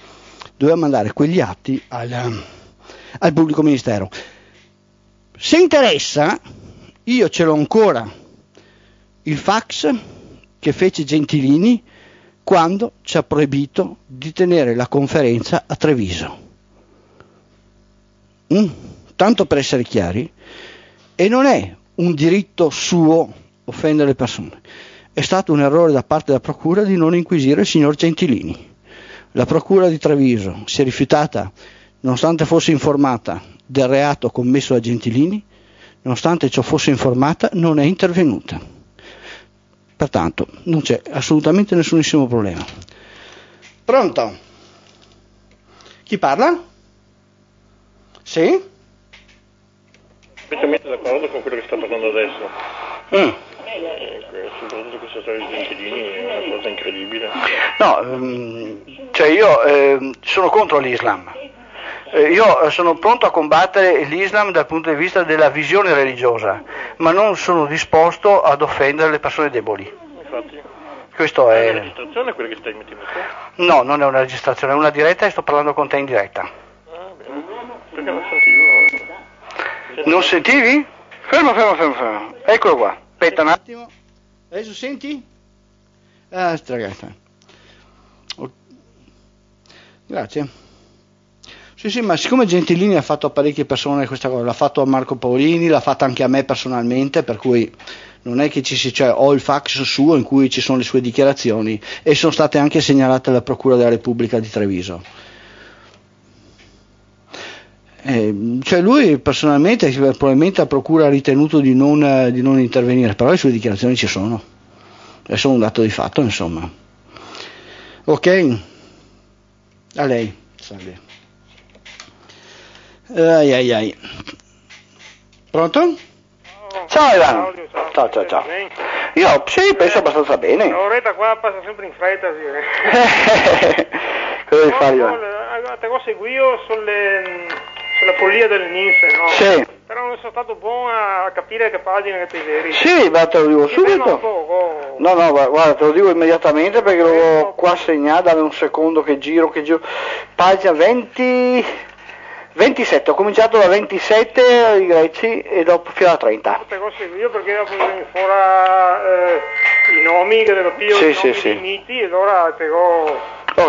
al pubblico ministero. Se interessa, io ce l'ho ancora il fax che fece Gentilini quando ci ha proibito di tenere la conferenza a Treviso. Tanto per essere chiari, e non è un diritto suo offendere le persone, è stato un errore da parte della procura di non inquisire il signor Gentilini. La procura di Treviso si è rifiutata, nonostante fosse informata del reato commesso da Gentilini, nonostante ciò fosse informata, non è intervenuta. Pertanto non c'è assolutamente nessunissimo problema. Pronto? Chi parla? Sì? Completamente d'accordo con quello che sta parlando adesso. Soprattutto questa storia di Gentilini è una cosa incredibile. No, cioè io sono contro l'Islam. Io sono pronto a combattere l'Islam dal punto di vista della visione religiosa, ma non sono disposto ad offendere le persone deboli. Infatti. Questo è una registrazione quella che stai mettendo tu? No, non è una registrazione, è una diretta e sto parlando con te in diretta. Ah, bene. Perché non sentivo? Non sentivi? Fermo. Eccolo qua. Aspetta un attimo. Adesso senti? Ah, stragata. Grazie. Sì, ma siccome Gentilini ha fatto a parecchie persone questa cosa, l'ha fatto a Marco Paolini, l'ha fatta anche a me personalmente, per cui non è che ho il fax suo in cui ci sono le sue dichiarazioni e sono state anche segnalate alla Procura della Repubblica di Treviso. Cioè lui personalmente probabilmente la Procura ha ritenuto di non intervenire, però le sue dichiarazioni ci sono, è solo un dato di fatto, insomma. Ok? A lei. Salve. Ai. Pronto? Ciao Ivano. Ciao. Io sì, penso abbastanza bene. L'oretta qua passa sempre in fretta, sì. Cosa devi fare Ivano? Te lo seguivo sulla follia del Ninse, no? Sì. Però non sono stato buono a capire che pagina che ti veri. Sì, ma te lo dico subito. No, guarda, te lo dico immediatamente perché l'ho qua segnato, dammi un secondo che giro. Pagina 27, ho cominciato da 27 i greci e dopo fino a 30. Te lo seguo io perché dopo vengono fuori i nomi che dello Pio, sì. dei miti, e allora te lo...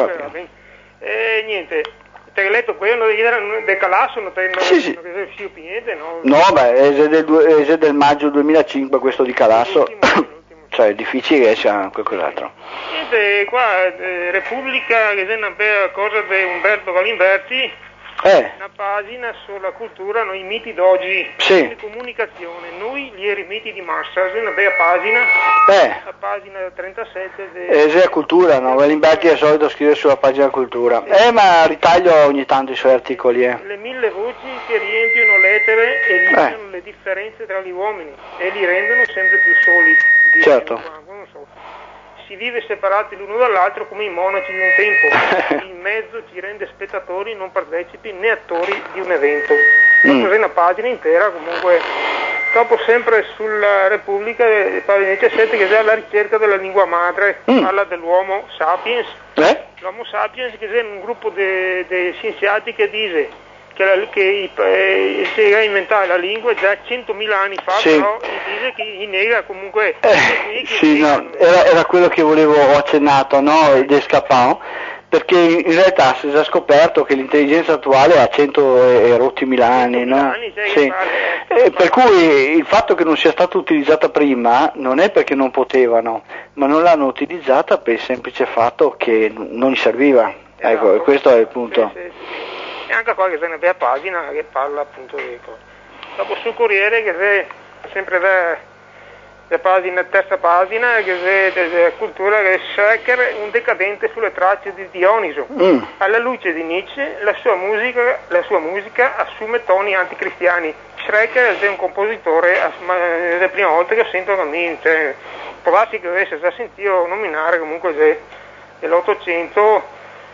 E niente, te hai letto quello del Calasso, non te sì. Non sei più niente, no? No, beh, è del maggio 2005 questo di Calasso, l'ultimo. Cioè è difficile che sia qualcos'altro. Niente, qua Repubblica, che è una bella cosa di Umberto Galimberti. Una pagina sulla cultura, i miti d'oggi, sì. Comunicazione, noi gli eremiti di massa, è una bella pagina, la pagina 37 è cultura, no? Galimberti è solito scrivere sulla pagina cultura, ma ritaglio ogni tanto i suoi articoli. Le 1000 voci che riempiono l'etere e limitano le differenze tra gli uomini e li rendono sempre più soli. Certo. Si vive separati l'uno dall'altro come i monaci di un tempo. Il mezzo ci rende spettatori, non partecipi né attori di un evento. Cos'è una pagina intera, comunque. Dopo sempre sulla Repubblica, pagina 17, che è alla ricerca della lingua madre, parla dell'uomo sapiens. L'uomo sapiens, che è un gruppo di scienziati che dice che si è inventato la lingua già 100.000 anni fa, però dice che nega comunque era quello che ho accennato, no? Di Escapao, perché in realtà si è già scoperto che l'intelligenza attuale ha 100 e rotti mila anni, no? Sì. Per cui il fatto che non sia stata utilizzata prima non è perché non potevano, ma non l'hanno utilizzata per il semplice fatto che non gli serviva. Ecco, questo è il punto. Sì. E anche qua che se ne vede pagina che parla appunto di cose. Dopo sul Corriere che se sempre la pagina, terza pagina, che se cultura che Schrecker un decadente sulle tracce di Dioniso. Alla luce di Nietzsche la sua musica assume toni anticristiani. Schrecker è un compositore, è la prima volta che sento che cioè, può darsi che avesse già sentito nominare comunque dell'Ottocento.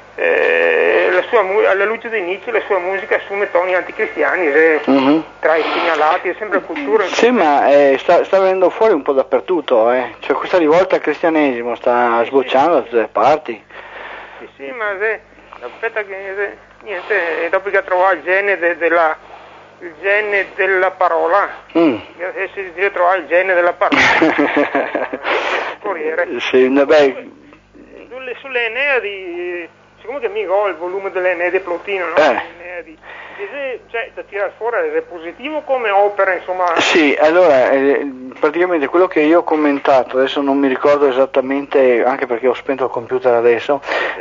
Alla luce di Nietzsche la sua musica assume toni anticristiani, tra i segnalati, è sempre cultura. Sì, ma sta venendo fuori un po' dappertutto, cioè questa rivolta al cristianesimo sta sbocciando da tutte le parti. Sì, ma aspetta che niente, dopo che ha trovato il gene della parola, si deve trovare il gene della parola. Corriere. Sì, vabbè. Sulle Eneadi, siccome che mi ho il volume delle Eneadi Plotino, no? Eneadi, cioè da tirare fuori è positivo come opera, insomma. Sì, allora praticamente quello che io ho commentato, adesso non mi ricordo esattamente, anche perché ho spento il computer adesso,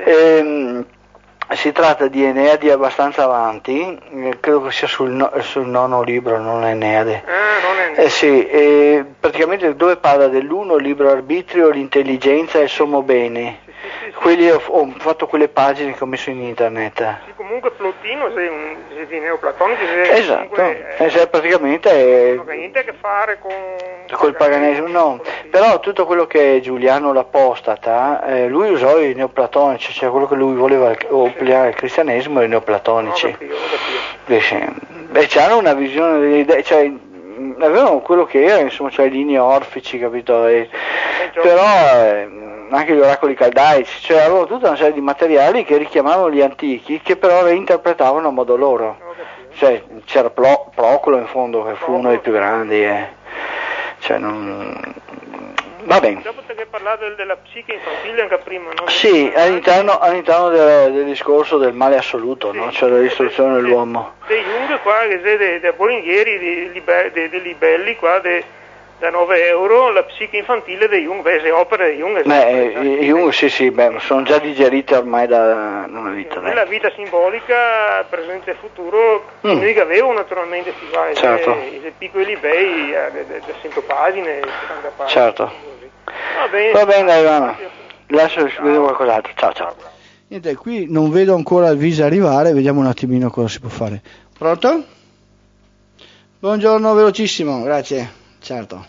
si tratta di Eneadi abbastanza avanti, credo che sia sul nono libro, non Eneade. Non Eneade. Sì, praticamente dove parla dell'uno, il libero arbitrio, l'intelligenza e il sommo bene. Quelli ho fatto quelle pagine che ho messo in internet. Sì, comunque Plotino sei di neoplatonico. Esatto, praticamente non ha niente a che fare col paganesimo, no. Però tutto quello che è Giuliano l'Apostata, lui usò i neoplatonici, cioè quello che lui voleva applicare al cristianesimo e i neoplatonici. Beh, c'hanno una visione delle idee, cioè avevano quello che era, insomma, cioè linee orfici, capito? Però anche gli oracoli caldaici, cioè avevano tutta una serie di materiali che richiamavano gli antichi, che però reinterpretavano a modo loro. Cioè c'era Procolo in fondo, che fu uno dei più grandi, cioè non... Va bene. Dopo che parlato della psiche infantile anche prima, no? Sì, all'interno del discorso del male assoluto, sì, no? Cioè la distruzione dell'uomo. De Jung qua, che dei Boringhieri, dei libelli qua, da 9 euro, la psiche infantile di Jung, le opere di Jung. Jung sì, sono già digerite ormai da una vita. La vita simbolica, presente e futuro, noi che avevo naturalmente si va, certo. I piccoli libelli da 100 pagine, 70 pagine. Certo. Va bene, Ivano. Lascio vedere qualcos'altro. Ciao. Niente, qui non vedo ancora il viso arrivare, vediamo un attimino cosa si può fare. Pronto? Buongiorno, velocissimo, grazie. Certo.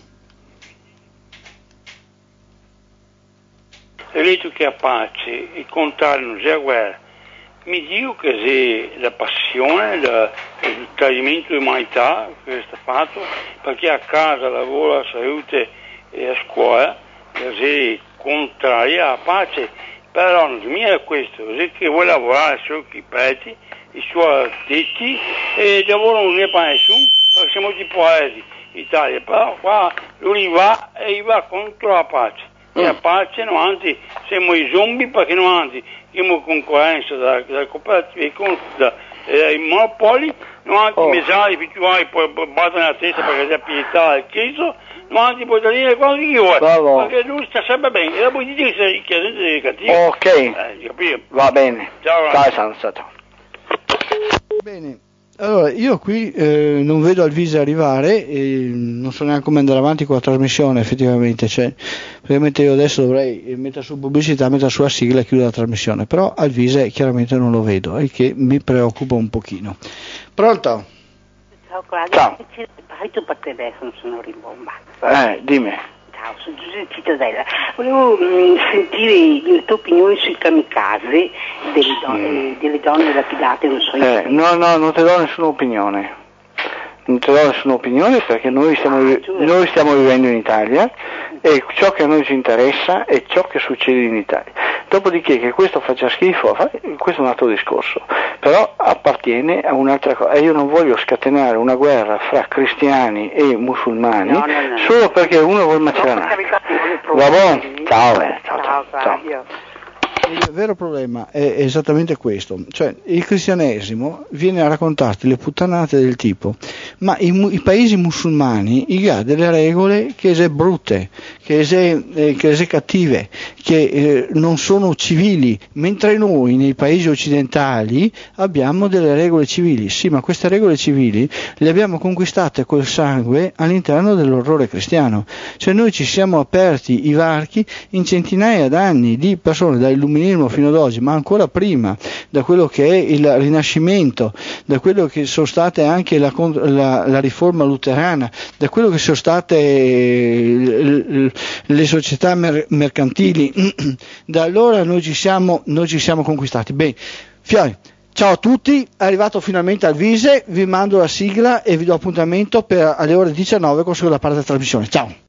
Ho detto che a pace il contrario non c'è guerra. Mi dico che se la passione, il tradimento di umanità che è fatto, perché a casa, lavoro, a salute e a scuola, se contraria a pace, però non è questo, se che vuole lavorare sui pezzi, i suoi detti, e lavoro non ne fa nessuno, perché siamo di paesi, Italia, però qua lui va contro la pace. E la pace, no, anzi, siamo i zombie perché non anzi, abbiamo concorrenza dalla cooperativa, dai monopoli, non anzi, i mesari, i più poi battono la testa perché c'è pietà al Cristo, non anzi, puoi dire quasi che vuoi, perché lui sta sempre bene, e dopo dici che sei chiaramente dei cattivi. Ok, va bene. Ciao, stato. Bene. Allora, io qui non vedo Alvise arrivare e non so neanche come andare avanti con la trasmissione, effettivamente, cioè, praticamente io adesso dovrei mettere su pubblicità, mettere sulla sigla e chiudere la trasmissione, però Alvise chiaramente non lo vedo, il che mi preoccupa un pochino. Pronto? Ciao Claudia, ciao. Tu per telefono sono rimbombato. Dimmi. Ciao, sono Giuseppe Cittadella. Volevo sentire le tue opinioni sui kamikaze delle donne lapidate, non so. No, non ti do nessuna opinione. Non ti do nessuna opinione perché noi stiamo vivendo in Italia e ciò che a noi ci interessa è ciò che succede in Italia. Dopodiché che questo faccia schifo, questo è un altro discorso, però appartiene a un'altra cosa e io non voglio scatenare una guerra fra cristiani e musulmani solo perché uno vuole macerare. Va buono? Ciao. il vero problema è esattamente questo, cioè il cristianesimo viene a raccontarti le puttanate del tipo, ma i paesi musulmani hanno delle regole che sono brutte, che sono cattive, che non sono civili, mentre noi nei paesi occidentali abbiamo delle regole civili. Sì, ma queste regole civili le abbiamo conquistate col sangue all'interno dell'orrore cristiano, cioè noi ci siamo aperti i varchi in centinaia d'anni di persone, dall'illuminismo fino ad oggi, ma ancora prima, da quello che è il Rinascimento, da quello che sono state anche la riforma luterana, da quello che sono state le società mercantili. Da allora noi ci siamo conquistati. Bene, Fiori, ciao a tutti, è arrivato finalmente al Vise, vi mando la sigla e vi do appuntamento per alle ore 19 con la seconda parte della trasmissione. Ciao!